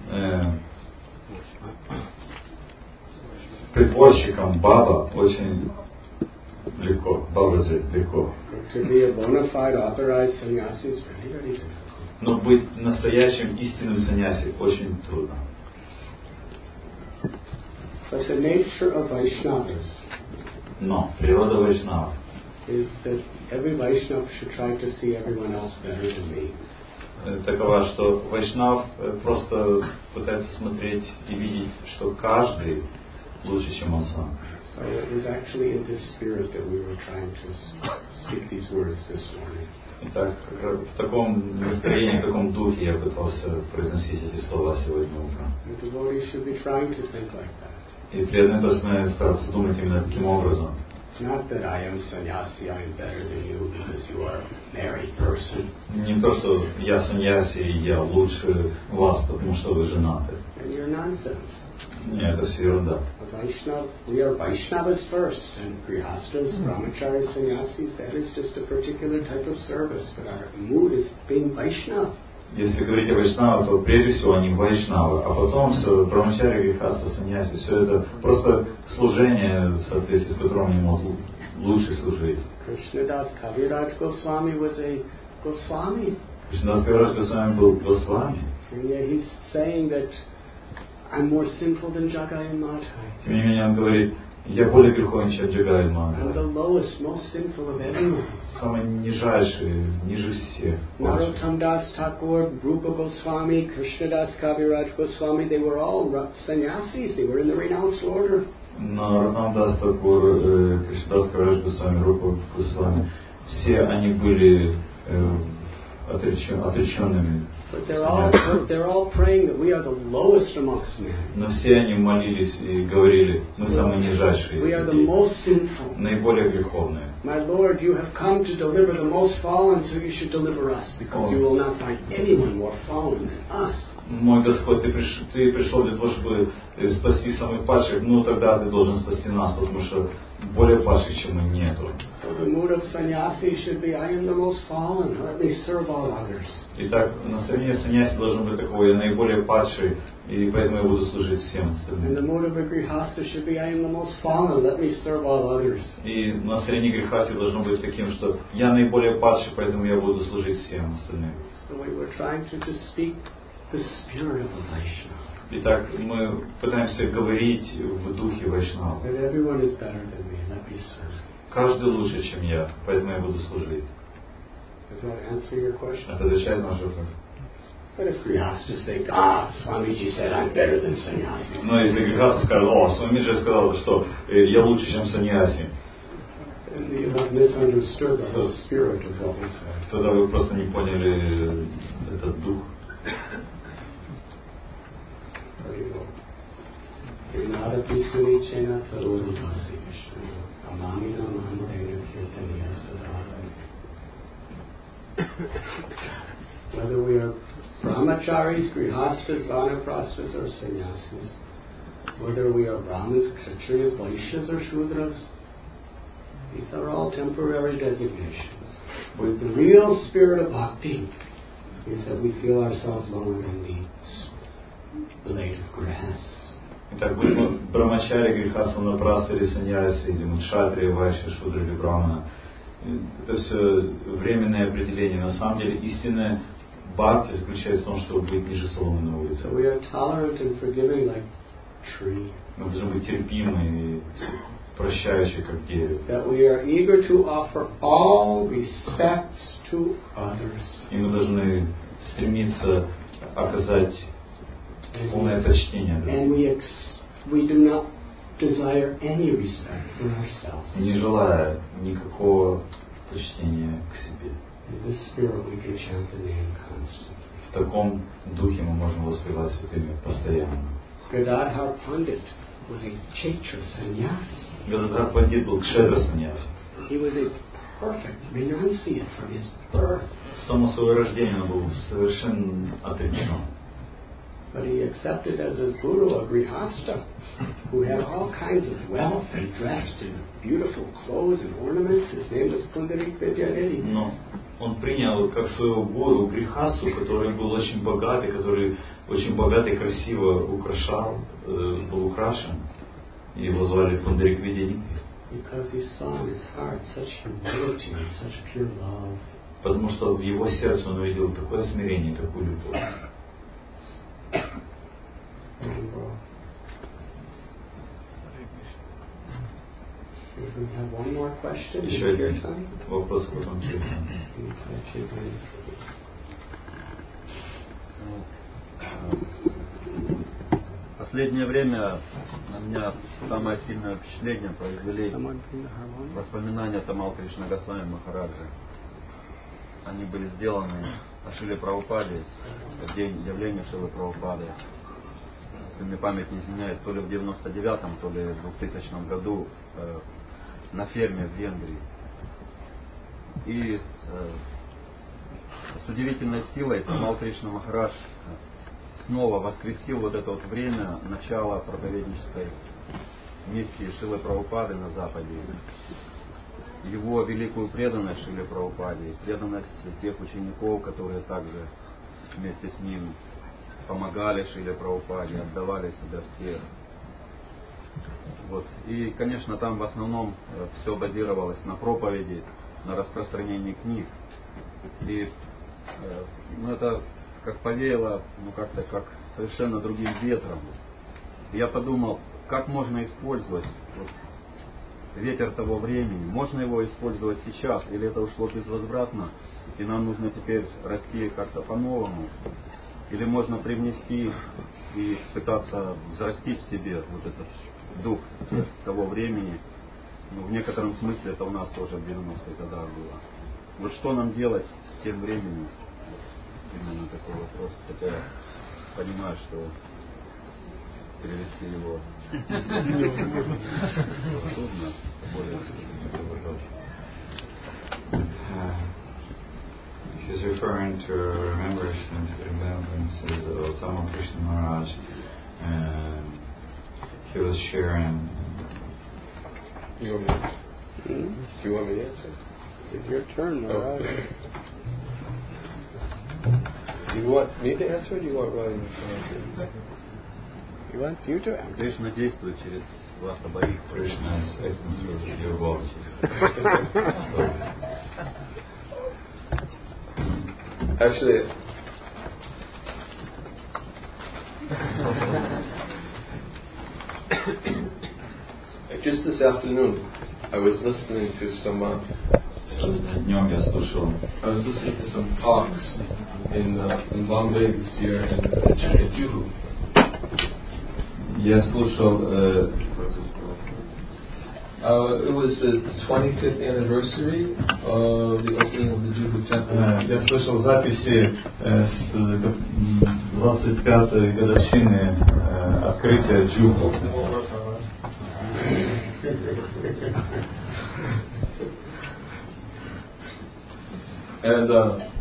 S6: притворщиком баба очень легко, бабаджи легко.
S4: To be a bona fide authorized sannyasi is very, very difficult.
S6: Но быть настоящим истинным саньяси очень трудно.
S4: But the nature of Vaishnavas
S6: Но природа вайшнавов
S4: is that every Vaishnava should try to see everyone else better than me.
S6: Такова, что вайшнав просто пытается смотреть и видеть, что каждый лучше, чем он сам.
S4: So it was actually in this spirit that we were trying to speak these words this morning.
S6: Итак, в таком настроении, в таком духе я пытался произносить эти слова сегодня утром.
S4: The devotee should be trying to think like that.
S6: И преданные должны стараться думать именно таким образом.
S4: Not that I am sannyasi, I am better than you because you are a married person.
S6: Не то, что я саньяси, и я лучше вас, потому что вы женаты.
S4: And you're nonsense.
S6: Нет, это все ерунда.
S4: We are Vaishnavas first, and Grihastas, Brahmacharis, Sannyasis, that is just a particular type of service, but our mood is being Vaishnava.
S6: Если говорить о вайшнавах, то прежде всего они вайшнавы, а потом все брамачари, грихаста, саньяси, все это просто служение, в соответствии с которым они могут лучше служить.
S4: Krishnadas Kaviraj Goswami was a Goswami.
S6: Кришнадас Кавирадж Госвами был Госвами.
S4: And yet he's saying that I'm more sinful than Jagai and Madhai.
S6: Тем не менее, он говорит, я более греховен, чем Джагай и Мадхай.
S4: I'm the lowest, most sinful of everyone.
S6: Самый нижайший, ниже всех.
S4: Narottam Das Thakur, Rupa Goswami, Krishnadas Kaviraj Goswami, they were all sannyasis. They were in the renounced order.
S6: Наротам Дас Такур, Кришнадас Кавирадж Госвами, Рупа Госвами, все они были отреченными.
S4: But they're all praying that we are the lowest amongst men.
S6: Но все они молились и говорили, мы самые нижайшие.
S4: We are the most sinful.
S6: Наиболее греховные.
S4: My Lord, you have come to deliver the most fallen, so you should deliver us, because you will not find anyone more fallen than us.
S6: Мой Господь, ты пришел для того, чтобы спасти самых падших, ну тогда ты должен спасти нас, потому что более падших, чем мы, нету.
S4: So the mood of sannyasi should be, I am the most fallen, let me serve all others.
S6: Итак, настроение саньяси должно быть такое, я наиболее падший, и поэтому я буду служить всем остальным.
S4: And the mood of a grihasta should be, I am the most fallen, let me serve all others.
S6: И настроение грехаси должно быть таким, что я наиболее падший, поэтому я буду служить всем остальным.
S4: So we were trying to just speak the spirit of a Vaishnava.
S6: Итак, мы пытаемся говорить в духе Вайшнава.
S4: That everyone is better than me, let me serve.
S6: Каждый лучше, чем я, поэтому я буду служить.
S4: Does that answer your question?
S6: Это отвечает на ваш вопрос.
S4: But if grihastas say, Swamiji said I'm better than sannyasis.
S6: Но если грехаста скажет, Свамиджи сказал, что я лучше, чем саньяси,
S4: And you have misunderstood the whole spirit of what we said.
S6: тогда вы просто не поняли этот дух.
S4: Vinadapi Sunichena Taruni Vasi Vishnu Amamina Mahamudena Kirtaniya Sadhana. Whether we are brahmacharis, grihastas, vanaprasthas, or sannyasis, whether we are brahmins, kshatriyas, vaishyas, or shudras, these are all temporary designations. But the real spirit of bhakti is that we feel ourselves lower than the blade of grass.
S6: Итак, будь мы брамачари, грехаста, напрасари, саньяси, или мудшатри, вайши, шудра или брамана, это все временное определение. На самом деле истинная бхакти заключается в том, чтобы быть ниже соломенной улицы.
S4: So we are tolerant and forgiving like tree.
S6: Мы должны быть терпимы и прощающие, как дерево.
S4: That we are eager to offer all respect to others.
S6: И мы должны стремиться оказать полное почтение.
S4: And we do not desire any respect for ourselves.
S6: Не желая никакого почтения к себе.
S4: In this spirit we can chant the name constantly.
S6: В таком духе мы можем воспевать святыми постоянно.
S4: Gadadhar Pandit was a Kshetra sannyas.
S6: Гададхар Пандит был кшетра саньяси.
S4: He was a perfect renunciate from his birth.
S6: Само свое рождение он был совершенно отречен.
S4: But he accepted as his guru a grihasta who had all kinds of wealth and dressed in beautiful clothes and ornaments. His name was Pundarik Vidyadhari.
S6: Но он принял как своего гуру грихасту, который был очень богатый, который очень богато и красиво украшал, был украшен. И его звали Пундарик Видяник.
S4: Because he saw in his heart such humility and such pure love.
S6: Потому что в его сердце он увидел такое смирение, такую любовь.
S4: We have one more question.
S6: Еще один вопрос, потом телефон.
S9: Последнее время на меня самое сильное впечатление произвели воспоминания Тамал Кришна Госвами Махараджа. Они были сделаны о Шиле Прабхупаде, в день явления Шилы Прабхупады. Если мне память не изменяет, то ли в 99-м, то ли в 2000 году на ферме в Венгрии. И с удивительной силой Тамал Кришна Махарадж снова воскресил вот это вот время начала проповеднической миссии Шилы Прабхупады на Западе. Его великую преданность Шиле Прабхупаде, преданность тех учеников, которые также вместе с ним помогали Шиле Прабхупаде, отдавали себя всех. Вот. И, конечно, там в основном все базировалось на проповеди, на распространении книг. И ну это как повеяло, ну как-то как совершенно другим ветром. Я подумал, как можно использовать вот, ветер того времени, можно его использовать сейчас, или это ушло безвозвратно, и нам нужно теперь расти как-то по-новому, или можно привнести и пытаться взрастить в себе вот этот дух того времени. Ну, в некотором смысле это у нас тоже в 90-х годах было. Вот что нам делать с тем временем? Именно такой вопрос. Хотя я понимаю, что перевести его трудно, более
S6: He's referring to remembrances of Tamal Krishna Maharaj, and he was sharing.
S2: You want me? Do you want me to answer?
S4: It's your turn, Maharaj.
S2: You want me to answer, or do you want Ryan to answer?
S4: He wants you to answer.
S9: Кришна действует через вас обоих.
S6: Krishna is acting through your voice.
S2: Actually, just this afternoon, I was listening to some.
S6: Днем я слушал.
S2: I was listening to some talks in Bombay this year in Juhu.
S6: Я слушал.
S2: It was the 25th anniversary of the opening of the Juhu temple.
S6: Я слышал записи с 25-й годовщины открытия Джуху.
S2: And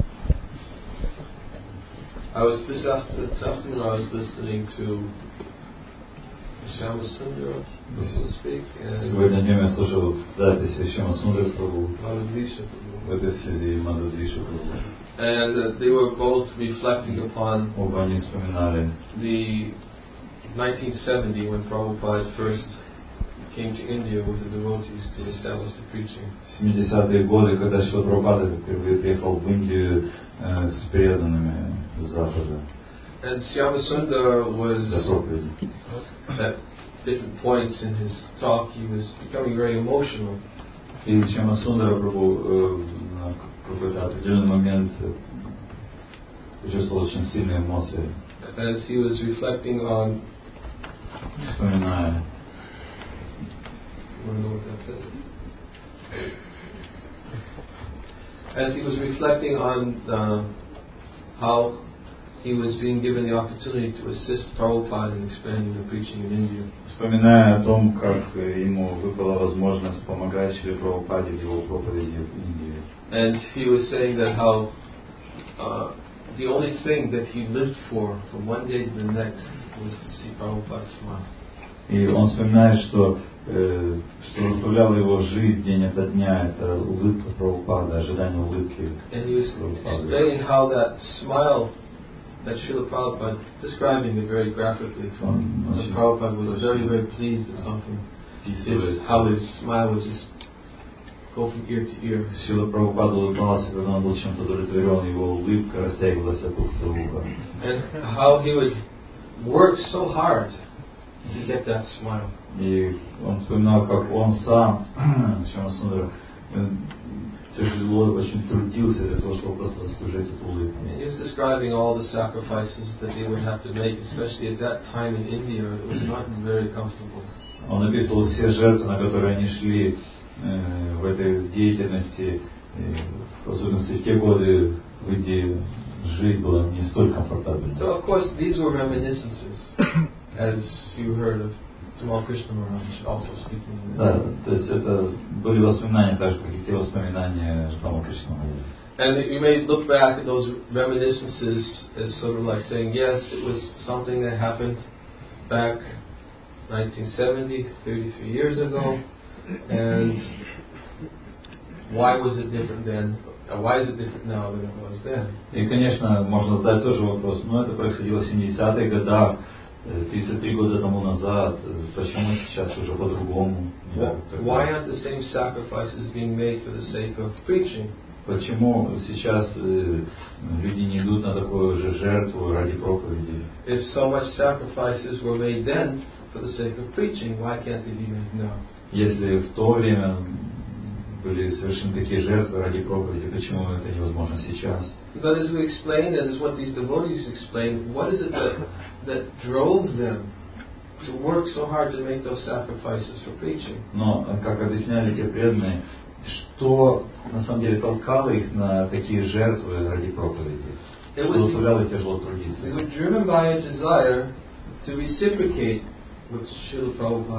S2: I was this afternoon I was listening to Shyama Sundar speak.
S6: Сегодня днем я слушал записи Шьяма Сундар Прабху.
S2: Madhudvisha
S6: В этой связи Мадхудвиша Прабху.
S2: And they were both reflecting upon
S6: Оба они вспоминали
S2: the 1970 when Prabhupada first came to India with the devotees to establish the preaching.
S6: 70-е годы, когда Шрила Прабхупада впервые приехал в Индию с преданными с Запада.
S2: And Shyama Sundar was at different points in his talk he was becoming very emotional.
S6: И Шьяма Сундара Прабху на какой-то определенный момент почувствовал очень сильные эмоции.
S2: As he was reflecting on,
S6: вспоминая.
S2: You want to know what that says? As he was reflecting on how he was being given the opportunity to assist Prabhupada in expanding the preaching in India.
S6: Вспоминая о том, как ему выпала возможность помогать Шриле Прабхупаде в его проповеди в Индии.
S2: And he was saying that how the only thing that he lived for from one day to the next was to see Prabhupada smile.
S6: И он вспоминает, что заставляло его жить день ото дня, это улыбка Прабхупады, ожидание улыбки.
S2: And he was explaining how that smile that Srila Prabhupada, describing it very graphically, that Prabhupada was very, very pleased at something. How his smile would just go from ear to ear.
S6: Шрила Прабхупада улыбался, когда он был чем-то удовлетворен, его улыбка растягивалась от уха до уха.
S2: And how he would work so hard to get that smile.
S6: И он вспоминал, как он сам, Шьяма Сундар, тяжело очень трудился для того, чтобы просто заслужить эту улыбку.
S2: He was describing all the sacrifices that they would have to make, especially at that time in India. It was not very comfortable.
S6: Он описывал все жертвы, на которые они шли в этой деятельности, в особенности в те годы в Индии жить было не столь комфортабельно.
S2: So of course these were reminiscences, as you heard of Tamal Krishna Maharaj also speaking.
S6: Да, то есть это были воспоминания, так же как и те воспоминания Тамал Кришны Махараджа.
S2: And you may look back at those reminiscences as sort of like saying, yes, it was something that happened back 1970, 33 years ago, and why was it different then? Why is it different now than it was then?
S6: И, конечно, можно задать тоже вопрос, но это происходило в 70-х годах, 33 года тому назад, почему сейчас уже по-другому?
S2: Why aren't the same sacrifices being made for the sake of preaching?
S6: Почему сейчас люди не идут на такую же жертву ради проповеди?
S10: If so much sacrifices were made then for the sake of preaching, why can't they be made now?
S6: Если в то время были совершены такие жертвы ради проповеди, почему это невозможно сейчас?
S10: But as we explained, and as what these devotees explained, what is it that drove them to work so hard to make those sacrifices for preaching?
S6: Но, как объясняли те преданные, что на самом деле толкало их на такие жертвы ради проповеди? Что заставляло их тяжело трудиться?
S10: They were driven by a desire to reciprocate what Srila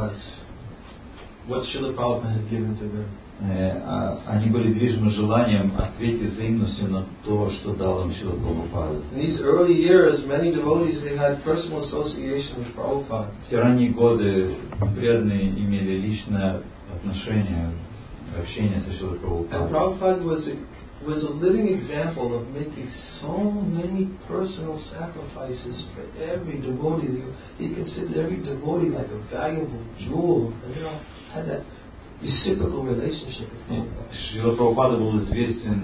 S10: Prabhupada had given to them.
S6: Они были движимы желанием ответить взаимностью на то, что дал им Шрила Прабхупада.
S10: In these early years, many devotees they had personal association with Prabhupada.
S6: В те ранние годы преданные имели личное отношение, общение со Шрилой Прабхупадой.
S10: And Prabhupada was a living example of making so many personal sacrifices for every devotee. He considered every devotee like a valuable jewel, and had that reciprocal relationship with Prabhupada.
S6: Шрила Прабхупада был известен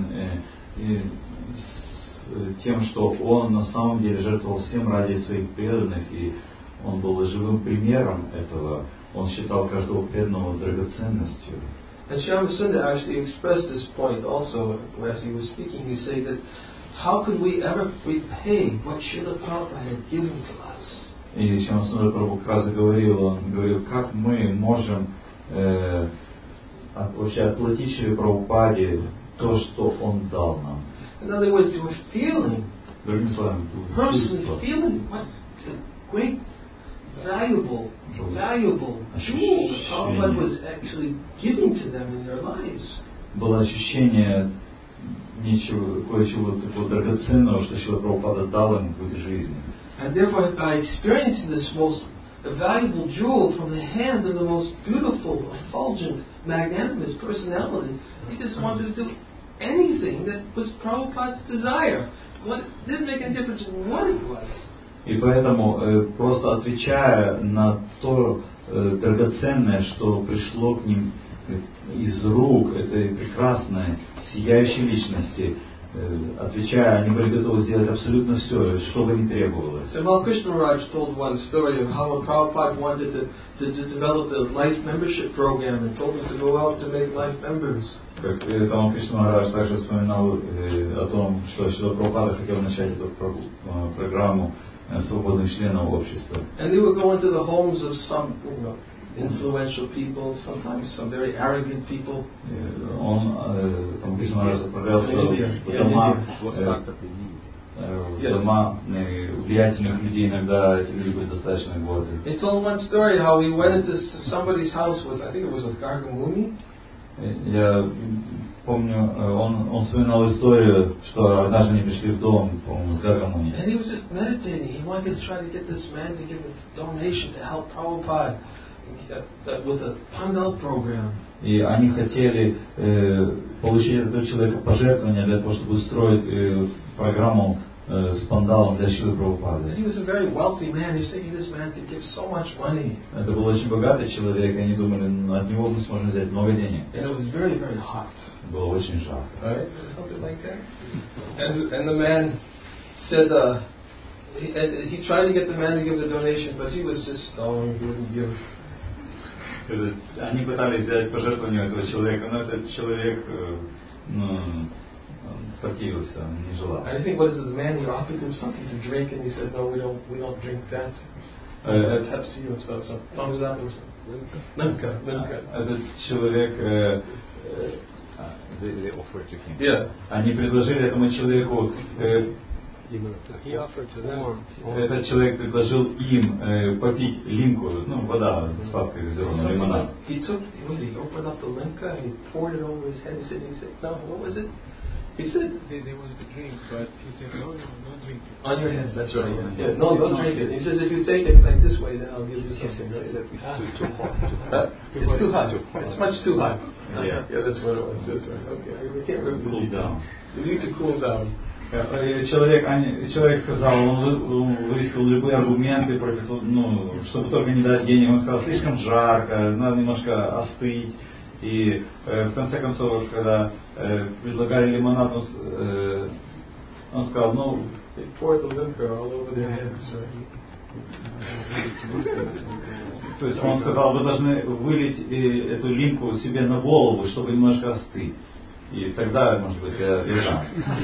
S6: тем, что он на самом деле жертвовал всем ради своих преданных, и он был живым примером этого. Он считал каждого преданного драгоценностью.
S10: And Shyama Sundar actually expressed this point also as he was speaking. He said that how could we ever repay what Srila Prabhupada had given to us?
S6: И Шьяма Сундар Прабху как раз говорил, как мы можем вообще отплатить Шриле Прабхупаде то, что он дал нам.
S10: In other words, they were feeling,
S6: Другими словами,
S10: personally feeling what a great, valuable jewel that Prabhupada was actually giving to them in their lives.
S6: Было ощущение кое-чего такого драгоценного, что Шрила Прабхупада дал им в их жизни.
S10: And therefore, by experiencing this most valuable jewel from the hand of the most beautiful, effulgent, magnanimous personality, he just wanted to do anything that was Prabhupada's desire. It didn't make any difference what it was.
S6: И поэтому, просто отвечая на то драгоценное, что пришло к ним из рук этой прекрасной, сияющей личности, отвечая, они были готовы сделать абсолютно все, что бы ни требовалось.
S10: Samal Krishna Maharaj told one story of how Prabhupada wanted to develop the life membership program and told them to go out to make life members.
S6: Как Самал Кришна Махарадж также вспоминал о том, что Шрила Прабхупада хотел начать эту программу свободных членов общества.
S10: And they would go into the homes of some, influential people, sometimes some very arrogant people.
S6: Он, там Кришна Махарадж отправлялся в дома влиятельных людей, иногда эти люди были достаточно горды.
S10: He told one story how he went into somebody's house with, I think it was with Garga Muni.
S6: Я помню, он вспоминал историю, что однажды они пришли в дом, по-моему, с Гарга Муни.
S10: And he was just meditating. He wanted to try to get this man to give a donation to help Prabhupada with a Pandal program.
S6: И они хотели получить от этого человека пожертвования для того, чтобы устроить программу с пандалом для Шрилы Прабхупады.
S10: He was a very wealthy man. He's thinking this man could give so much money.
S6: Это был очень богатый человек, и они думали, от него мы сможем взять много денег.
S10: And it was very, very hot.
S6: Было очень жарко.
S10: Right? Something like that. And the man said, he tried to get the man to give the donation, but he was just stalling. He wouldn't give.
S6: Они пытались взять пожертвование у этого человека, но этот человек противился, не желал.
S10: I think what is it, the man he offered him something to drink, and he said, no, we don't drink that. Pepsi or something. Namzat or something. Namka.
S6: Этот человек,
S9: They offered to him.
S10: Yeah.
S6: Они предложили этому человеку. Этот человек предложил им попить лимку, вода сладкая газированная, лимонад.
S10: He opened up the limca and he poured it over his head. He said, no, what was it? He said,
S3: there was the drink, but he said, no, don't drink it.
S10: On your head, that's right. Yeah, no, don't drink it. He says, if you take it like this way, then I'll give you something.
S9: It's too hot.
S10: It's too hot. It's much too hot. Yeah, that's what it was. That's right. Okay, we can't remember.
S6: Cool down.
S10: You need to cool down.
S6: Человек сказал, он выискал любые аргументы против, чтобы только не дать денег. Он сказал, слишком жарко, надо немножко остыть. И в конце концов, когда предлагали лимонад, он сказал, ну... То есть он сказал, вы должны вылить эту лимку себе на голову, чтобы немножко остыть. И тогда, может быть, я дам.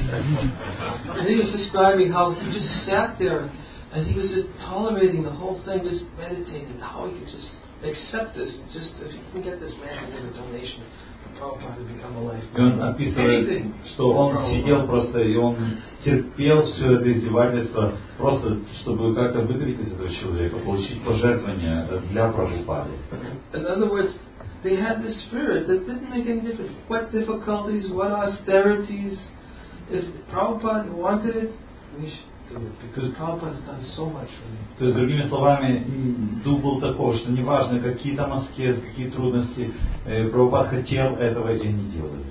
S10: And he was describing how he just sat there and he was just tolerating the whole thing, just meditating, how he could just accept this, just if he can get this man to give a donation for Prabhupada to become a life.
S6: И он описывает, что он сидел просто, и он терпел все это издевательство, просто чтобы как-то выдавить из этого человека, получить пожертвования для Прабхупады.
S10: In other words, they had this spirit that didn't make any difference. What difficulties, what austerities. If Prabhupada wanted it, we should do it. Because Prabhupada has done so much for me.
S6: То есть, другими словами, дух был такой, что неважно, какие там аскезы, какие трудности, Прабхупад хотел этого и они делали.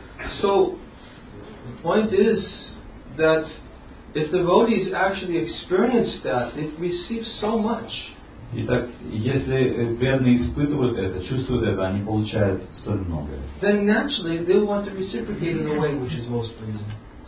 S10: So, the point is that if devotees actually experience that, they receive so much.
S6: Итак, если преданные испытывают это, чувствуют это, они получают столь много.
S10: Then naturally they'll want to reciprocate in a way which is most pleasing.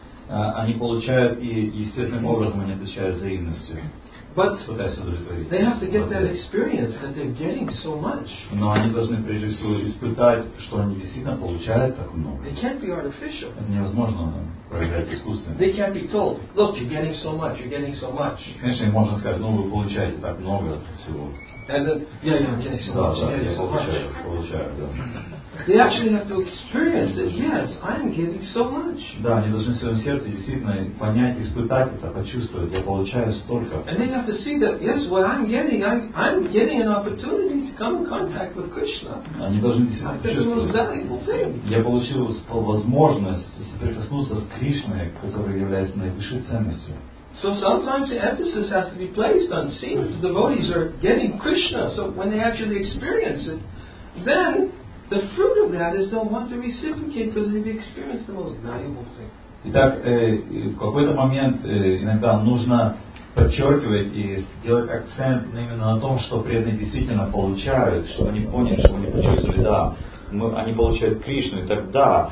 S6: Они получают и естественным образом они отвечают взаимностью.
S10: But
S6: пытаясь удовлетворить.
S10: they have to get that experience that they're getting so much.
S6: Но они должны прежде всего испытать, что они действительно получают так много.
S10: They can't be artificial.
S6: Это невозможно проявлять искусственно.
S10: They can't be told, look, you're getting so much, you're getting so much.
S6: Конечно, им можно сказать, ну вы получаете так много всего.
S10: And then, yeah, I'm getting so much, I'm getting so much.
S6: Получаю, да.
S10: They actually have to experience it. Yes, I'm getting so much.
S6: Да, они должны в своем сердце действительно понять, испытать это, почувствовать. Я получаю столько.
S10: And they have to see that, yes, what I'm getting an opportunity to come in contact with Krishna.
S6: Они должны действительно
S10: That's the most
S6: почувствовать.
S10: valuable thing.
S6: Я получил возможность соприкоснуться с Кришной, которая является наивысшей ценностью.
S10: So sometimes the emphasis has to be placed on seeing that the devotees are getting Krishna. So when they actually experience it, then the fruit of that is they'll want to reciprocate because they've experienced the most valuable thing.
S6: Итак, в какой-то момент иногда нужно подчеркивать и делать акцент именно на том, что преданные действительно получают, чтобы они поняли, чтобы они почувствовали, да, они получают Кришну, и тогда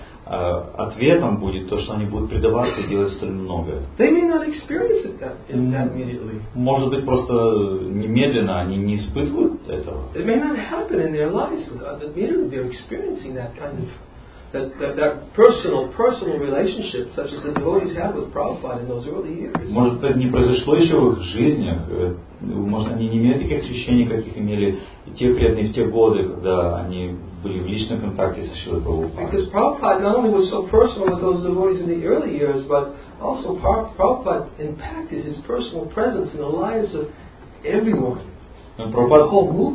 S6: ответом будет то, что они будут предаваться и делать столь много.
S10: They may not experience it that immediately.
S6: Может быть, просто немедленно они не испытывают этого.
S10: It may not happen in their lives, but immediately they're experiencing that kind of that personal relationship, such as the devotees have with Prabhupada in those early years.
S6: Может, это не произошло еще в их жизнях. Может, они не имеют таких ощущений, каких имели те преданные в те годы, когда они были в личном контакте со Шрилой Прабхупадой.
S10: Because Prabhupada not only was so personal with those devotees in the early years, but also Prabhupada impacted his personal presence in the lives of everyone.
S6: Прабхупад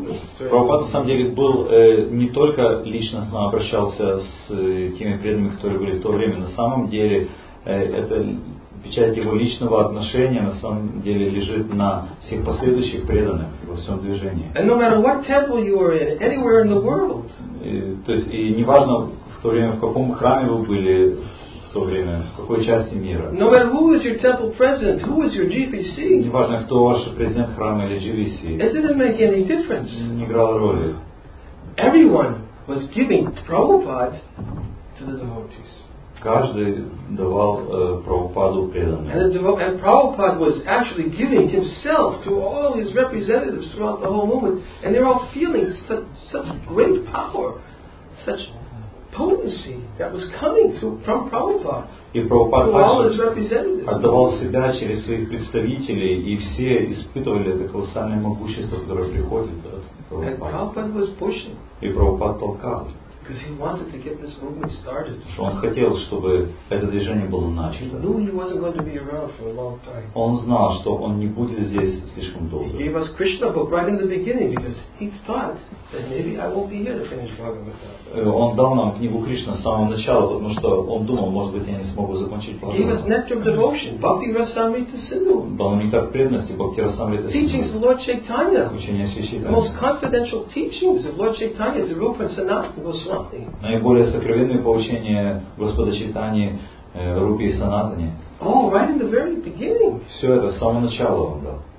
S6: на самом деле был не только личностно обращался с теми преданными, которые были в то время. На самом деле это печать его личного отношения на самом деле лежит на всех последующих преданных во всем движении.
S10: And no matter what temple you were in, anywhere in the world.
S6: То есть и неважно в то время в каком храме вы были в то время, в какой части мира.
S10: No matter who is your temple president, who is your GBC.
S6: Неважно, кто ваш президент храма или GBC.
S10: It didn't make any difference.
S6: Не играло роли.
S10: Everyone was giving Prabhupada to the devotees.
S6: Каждый давал Прабхупаду преданным.
S10: And Prabhupada was actually giving himself to all his representatives throughout the whole movement, and they're all feeling such great power, such potency that was coming from Prabhupada.
S6: И Прабхупад
S10: также
S6: отдавал себя через своих представителей, и все испытывали это колоссальное могущество, которое приходит от Прабхупада. И Прабхупад толкал.
S10: Because he wanted to get this movement started.
S6: Он хотел, чтобы это движение было начато.
S10: He knew he wasn't going to be around for a long time.
S6: Он знал, что он не будет здесь слишком долго.
S10: He gave us Krishna book right in the beginning because he thought that maybe I won't be here to finish Bhagavatam.
S6: Он дал нам книгу Кришна с самого начала, потому что он думал, может быть, я не смогу закончить
S10: He gave us nectar of devotion, Bhakti Rasamrita Sindhu.
S6: Дал нам нектар преданности, Бхакти Расамрита Синдху.
S10: Teachings of Lord Chaitanya.
S6: Учение Шри
S10: The
S6: Чайтаньи.
S10: most confidential teachings of Lord Chaitanya to Rupa and Sanatana Goswami.
S6: Наиболее сокровенные поучения Господа Чайтаньи, Рупи и Санатани.
S10: Oh, right in the very beginning.
S6: Все это с самого начала он дал.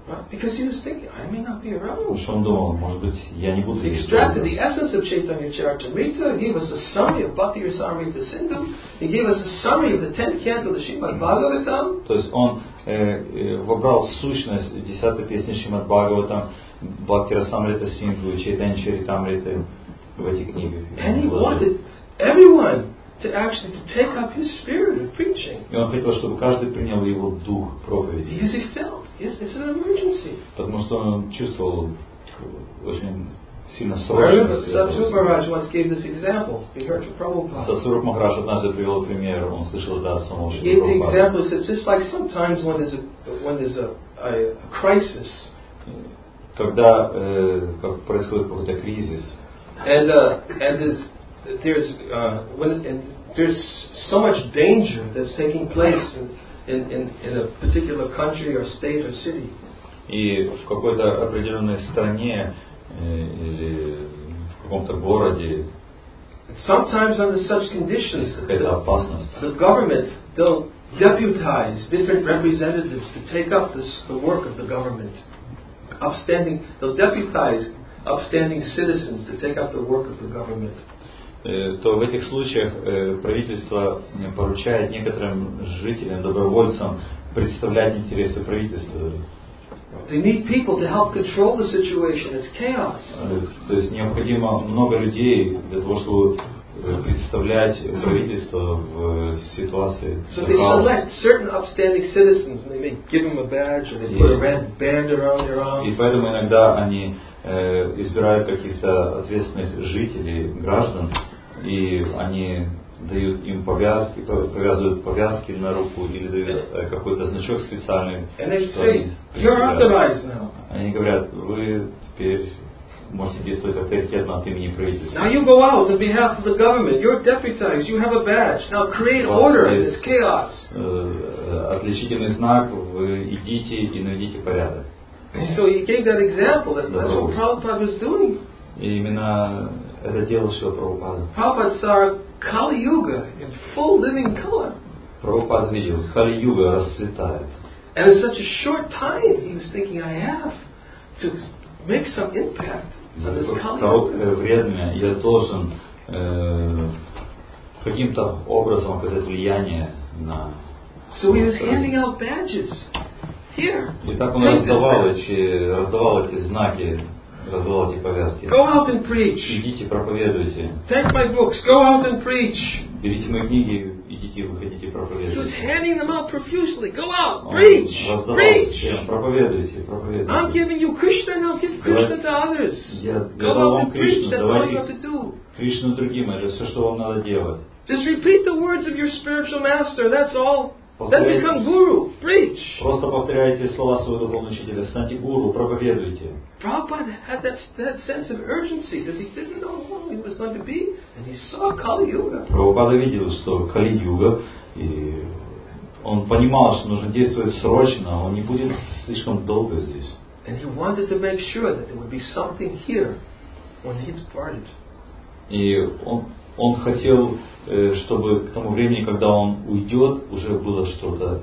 S10: Because he was thinking, I may not be around.
S6: Потому что он думал, может быть, я не буду
S10: He
S6: здесь.
S10: extracted the essence of Chaitanya Charitamrita. He gave us a summary of Bhakti Rasamrita Sindhu. He gave us a summary of the 10th canto of the Srimad Bhagavatam.
S6: То есть он вобрал сущность 10-й песни Шримад Бхагаватам, Бхакти Расамрита Синдху, Чайтанья Чаритамриты в эти книги.
S10: And he wanted everyone to actually take up his spirit of preaching.
S6: И он хотел, чтобы каждый принял его дух проповеди.
S10: Because he felt, yes, it's an emergency.
S6: Потому что он чувствовал очень сильно
S10: I remember
S6: срочность.
S10: Satsurup Maharaj once gave this example. He heard from Prabhupada.
S6: Сатсуруп Махарадж однажды привел пример, он слышал это от самого
S10: He
S6: Шри
S10: gave the
S6: Прабхупады.
S10: example, he said, just like sometimes when there's a crisis,
S6: Когда как происходит какой-то кризис,
S10: and there's so much danger that's taking place in a particular country or state or city.
S6: и в какой-то определенной стране или в каком-то городе
S10: Sometimes under such conditions,
S6: есть какая-то опасность,
S10: the government, they'll deputize different representatives to take up the work of the government. They'll deputize upstanding citizens to take up the work of the government.
S6: то в этих случаях правительство поручает некоторым жителям, добровольцам представлять интересы правительства.
S10: They need people to help control the situation. It's chaos.
S6: То есть необходимо много людей для того, чтобы представлять правительство в ситуации
S10: So they select certain upstanding citizens and they may give them a badge or they put a red band around their arm.
S6: И поэтому иногда они избирают каких-то ответственных жителей, граждан, и они дают им повязки, повязывают повязки на руку или дают какой-то значок специальный.
S10: And they say, you're authorized now.
S6: Они говорят, вы теперь можете действовать авторитетно от имени правительства.
S10: Now you go out on behalf of the government. You're deputized. You have a badge. Now create order in this chaos.
S6: Отличительный знак, вы идите и наведите порядок.
S10: And so he gave that example. That's what Prabhupada was doing.
S6: И именно это делал Шрила Прабхупада.
S10: Prabhupada saw Kali Yuga in full living color.
S6: Прабхупада видел, Кали-юга расцветает.
S10: And in such a short time, he was thinking, I have to make some impact on this Kali
S6: Короткое
S10: Yuga.
S6: время я должен каким-то образом оказать влияние на...
S10: So he was handing out badges. Here.
S6: И так он раздавал эти знаки, раздавал эти повязки.
S10: Go out and preach.
S6: Идите, проповедуйте.
S10: Take my books. Go out and preach.
S6: Берите мои книги, идите, выходите,
S10: He was
S6: проповедуйте.
S10: handing them out profusely. Go out,
S6: Он
S10: preach,
S6: раздавал
S10: preach.
S6: всем, проповедуйте,
S10: I'm
S6: проповедуйте.
S10: giving you Krishna, now give Krishna to others.
S6: Я
S10: Go
S6: дал
S10: out
S6: вам
S10: and preach.
S6: Кришну,
S10: That's all you
S6: давайте
S10: have to do.
S6: Кришну другим, это все, что вам надо делать.
S10: Just repeat the words of your spiritual master. That's all. Then become guru. Preach.
S6: Просто повторяйте слова своего духовного учителя, станьте гуру, проповедуйте.
S10: Prabhupada had that sense of urgency because he didn't know how long he was going to be, and he saw Kali Yuga.
S6: Прабхупада видел, что Кали-юга, и он понимал, что нужно действовать срочно, он не будет слишком долго здесь.
S10: And he wanted to make sure that there would be something here when he departed.
S6: И он хотел, чтобы к тому времени, когда он уйдет, уже было что-то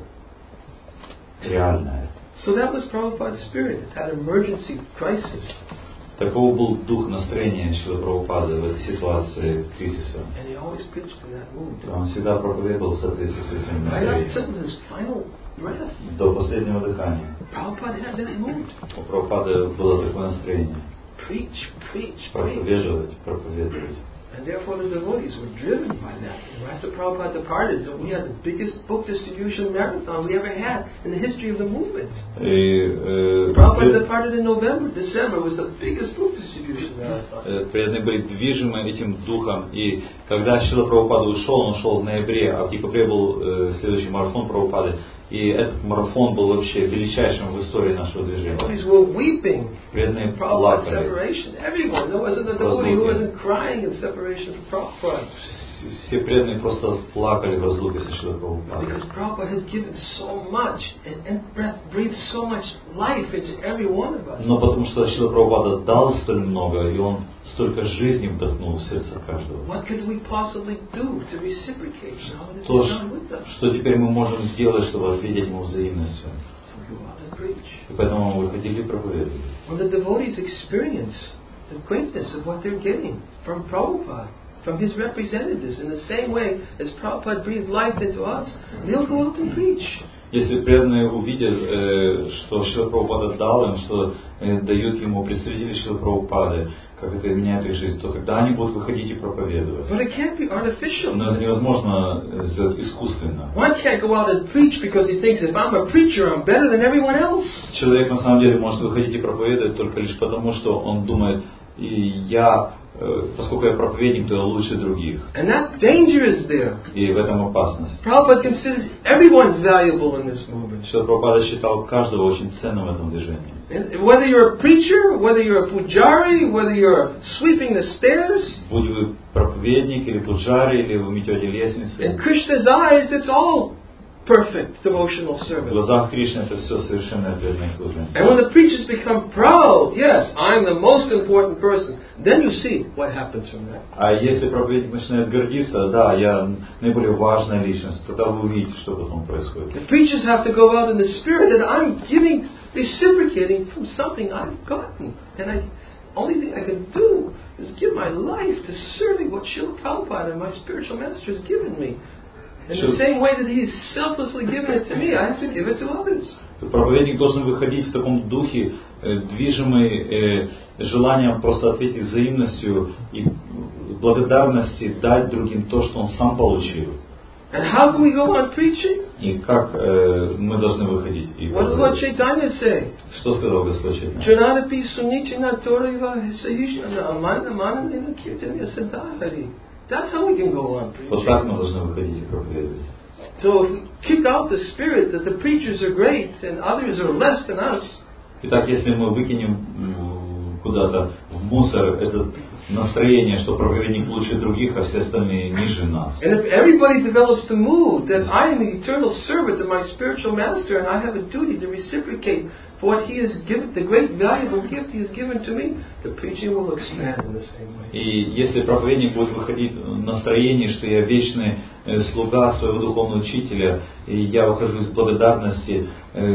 S6: реальное.
S10: So that was Prabhupada's spirit, that emergency crisis.
S6: Такого был дух настроения Шрилы Прабхупады в этой ситуации кризиса.
S10: And he always preached in that mood.
S6: Он всегда проповедовал в соответствии с этим
S10: Right up
S6: настроением.
S10: to his final breath.
S6: До последнего дыхания.
S10: Prabhupada had that mood.
S6: У Прабхупады было такое настроение.
S10: Preach, preach, preach.
S6: Проповедовать, проповедовать.
S10: And therefore the devotees were driven by that. And after Prabhupada departed, we had the biggest book distribution marathon we ever had in the history of the movement. Prabhupada departed in November. December was the biggest book distribution marathon.
S6: Преданные были движимы этим духом. И когда Шрила Прабхупада ушел, он ушел в ноябре, а в декабре был следующий марафон Прабхупады. И этот марафон был вообще величайшим в истории нашего движения.
S10: Devotees were weeping.
S6: Преданные
S10: Prabhupada's
S6: плакали.
S10: separation. Everyone. There wasn't a devotee who wasn't crying in separation from Prabhupada.
S6: Все преданные просто плакали в разлуке со Шрилой Прабхупадой.
S10: Because Prabhupada had given so much and breathed so much life into every one of us.
S6: Но потому что Шрила Прабхупада дал столь много, и он столько жизни вдохнул в сердце каждого. То, что теперь мы можем сделать, чтобы ответить ему взаимностью. И поэтому мы выходили и проповедовали.
S10: The greatness of what they're getting from Prabhupada, from his representatives, in the same way as Prabhupada breathed life into us, they'll go out and preach.
S6: Если преданные увидят, что Шрила Прабхупада дал им, что дают ему представители Шрилы Прабхупады, как это изменяет их жизнь, то тогда они будут выходить и проповедовать.
S10: But it can't be artificial.
S6: Но это невозможно сделать искусственно.
S10: One can't go out and preach because he thinks if I'm a preacher, I'm better than everyone else.
S6: Человек на самом деле может выходить и проповедовать только лишь потому, что он думает, поскольку я проповедник, то я лучше других.
S10: And that danger is there.
S6: И в этом опасность.
S10: Prabhupada considers everyone valuable in this movement.
S6: Шрила Прабхупада считал каждого очень ценным в этом движении.
S10: And whether you're a preacher, whether you're a pujari, whether you're sweeping the stairs.
S6: Будь вы проповедник или пуджари, или вы метете лестницы.
S10: In Krishna's eyes, it's all perfect devotional service.
S6: В глазах Кришны это все совершенное преданное служение.
S10: And when the preachers become proud, yes, I'm the most important person, then you see what happens from that.
S6: А если проповедник начинает гордиться, да, я наиболее важная личность, тогда вы увидите, что потом происходит.
S10: The preachers have to go out in the spirit that I'm giving, reciprocating from something I've gotten, and the only thing I can do is give my life to serving what Srila Prabhupada and my spiritual master has given me. In the same way that he's selflessly given it to me, I have to give it to others.
S6: Проповедник должен выходить в таком духе, движимый желанием просто ответить взаимностью и благодарности дать другим то, что он сам получил.
S10: And how can we go on preaching?
S6: И как мы должны выходить? И
S10: what did Lord Chaitanya say?
S6: Что сказал Господь Чайтанья?
S10: Janadapi sunichana toraiva hisahishana amana manana kirtanya siddhahari. That's how we can go on preaching.
S6: Вот так мы должны выходить и проповедовать.
S10: So if we kick out the spirit that the preachers are great and others are less than us.
S6: Итак, если мы выкинем куда-то в мусор это настроение, что проповедник лучше других, а все остальные ниже нас.
S10: And if everybody develops the mood that I am the eternal servant of my spiritual master and I have a duty to reciprocate for what he has given, the great valuable gift he has given to me, the preaching will expand in the same way.
S6: И если проповедник будет выходить в настроении, что я вечный слуга своего духовного учителя, и я выхожу из благодарности,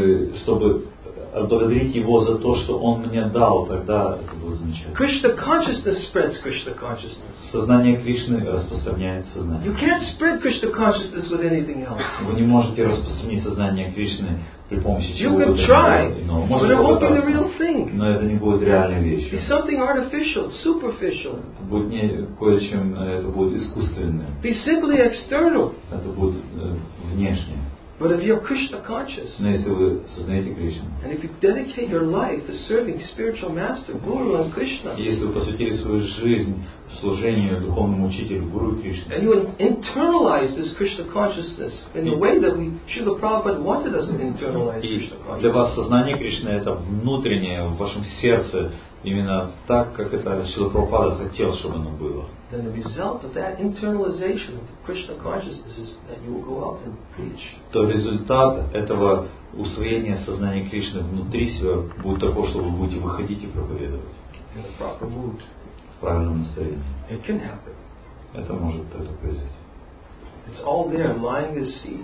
S6: чтобы отблагодарить его за то, что он мне дал, тогда это будет замечательно.
S10: Krishna consciousness spreads Krishna consciousness.
S6: Сознание Кришны распространяет сознание.
S10: You can't spread Krishna consciousness with anything else.
S6: Вы не можете распространить сознание Кришны при помощи чего-то
S10: иного.
S6: Можете попытаться, но это не будет реальной вещью.
S10: It's something artificial, superficial.
S6: Это будет не кое-чем, это будет искусственное.
S10: Be simply external.
S6: Это будет внешнее.
S10: But if you're Krishna conscious,
S6: но если вы сознаете Кришну,
S10: and if you dedicate your life to serving spiritual master, Guru and Krishna,
S6: если вы посвятили свою жизнь служению духовному учителю Гуру и Кришне,
S10: and you internalize this Krishna consciousнess in the way that Srila Prabhupada wanted us to internalize Krishna consciousness.
S6: Для вас сознание Кришны это внутреннее в вашем сердце, именно так, как это Шрила Прабхупада хотел, чтобы оно было.
S10: Then the result of that internalization of Krishna consciousness is that you will go out and preach.
S6: То результат этого усвоения сознания Кришны внутри себя будет такой, что вы будете выходить и проповедовать.
S10: In the proper mood.
S6: В правильном настроении.
S10: It can happen.
S6: Это может это произойти.
S10: It's all there, lying as seed.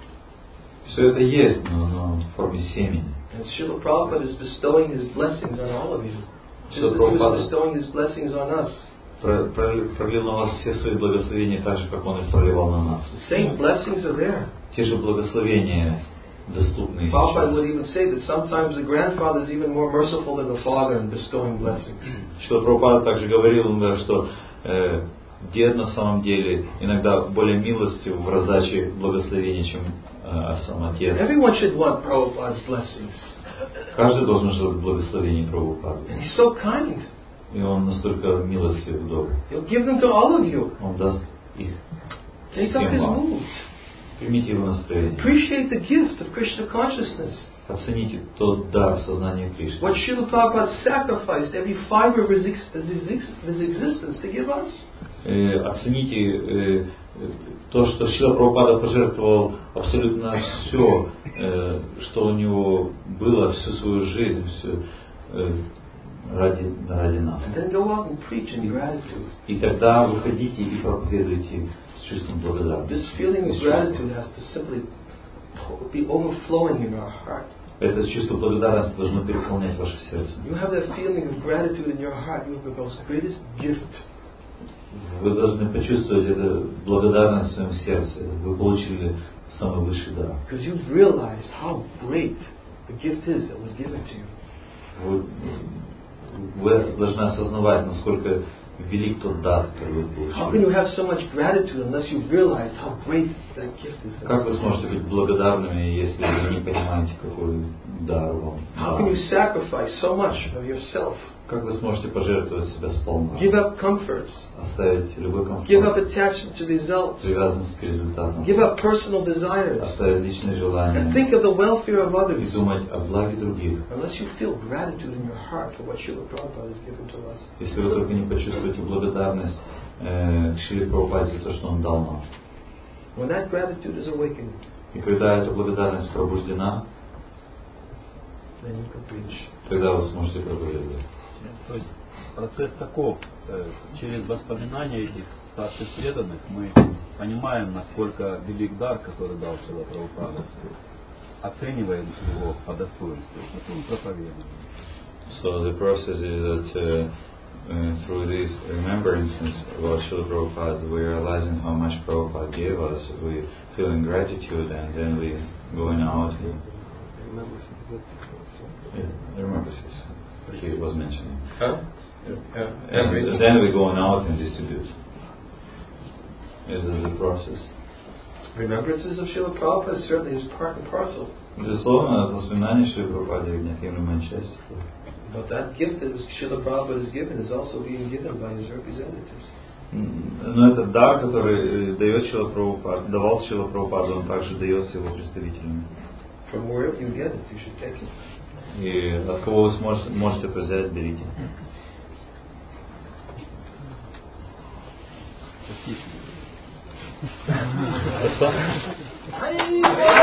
S6: Все это есть, но в форме семени.
S10: And Srila Prabhupada is bestowing his blessings on all of you. Just as he was bestowing his blessings on us.
S6: Пролил на вас все свои благословения так же, как Он их проливал на нас.
S10: Same blessings are there.
S6: Те же благословения доступны сейчас.
S10: Prabhupada would even say that sometimes the grandfather is even more merciful than the father in bestowing blessings.
S6: Что Прабхупада также говорил, что дед на самом деле иногда более милостив в раздаче благословений, чем сам отец.
S10: Everyone should want Prabhupada's blessings.
S6: Каждый должен желать благословений Прабхупады.
S10: And he's so kind.
S6: И он настолько милостив и добрый.
S10: He'll give them to all of you.
S6: Он даст их
S10: Take up his mood.
S6: Примите его настроение.
S10: Appreciate the gift of Krishna consciousness.
S6: Оцените тот дар сознания Кришны.
S10: What Srila Prabhupada sacrificed every fiber of his existence to give us.
S6: Оцените то, что Шрила Прабхупада пожертвовал абсолютно все, что у него было, всю свою жизнь, ради нас.
S10: And then go out and preach in gratitude.
S6: И тогда выходите и проповедуйте с чувством благодарности.
S10: This feeling of gratitude has to simply be overflowing in our heart.
S6: Это чувство благодарности должно переполнять ваше сердце.
S10: You have that feeling of gratitude in your heart. You have the most greatest gift.
S6: Вы должны почувствовать эту благодарность в своем сердце. Вы получили самый высший дар.
S10: Because you've realized how great the gift is that was given to you.
S6: Вы должны осознавать, насколько велик тот дар, который вы получили.
S10: How can you have so much gratitude unless you realize how great that gift is?
S6: Как вы сможете быть благодарными, если вы не понимаете, какой дар вам?
S10: How can you sacrifice so much of yourself?
S6: Как вы сможете пожертвовать себя сполна?
S10: Give up comforts.
S6: Оставить любой комфорт.
S10: Give up attachment to results.
S6: Привязанность к результатам.
S10: Give up personal desires.
S6: Оставить личные желания.
S10: And think of the welfare of others.
S6: И думать о благе других.
S10: Unless you feel gratitude in your heart for what Srila Prabhupada has given to us.
S6: Если вы только не почувствуете благодарность к Шриле Прабхупаде за то, что он дал нам.
S10: When that gratitude is awakened,
S6: и когда эта благодарность пробуждена,
S10: then you can preach.
S6: Тогда вы сможете проповедовать.
S9: То есть процесс таков. Через воспоминания этих старших преданных мы понимаем, насколько велик дар, который дал Шрила Прабхупада. Оцениваем его по достоинству. Потом проповедуем.
S6: So the process is that through these remembrances about Srila Prabhupada, we are realizing how much Prabhupada gave us. We feel in gratitude, and then we going out. Remembrances. He was mentioning.
S2: Huh?
S6: And then we're going out and distribute. This is the process.
S10: Remembrances of Srila Prabhupada certainly is part and parcel.
S6: Безусловно, воспоминания Шрилы Прабхупады неотъемлемая часть.
S10: But that gift that Srila Prabhupada is given is also being given by his representatives.
S6: Но этот дар, который дает Шрила Прабхупада, давал Шрила Прабхупада, он также дается его представителям.
S10: From wherever you get it, you should take it.
S6: И от кого вы можете взять, берите.
S9: Спасибо.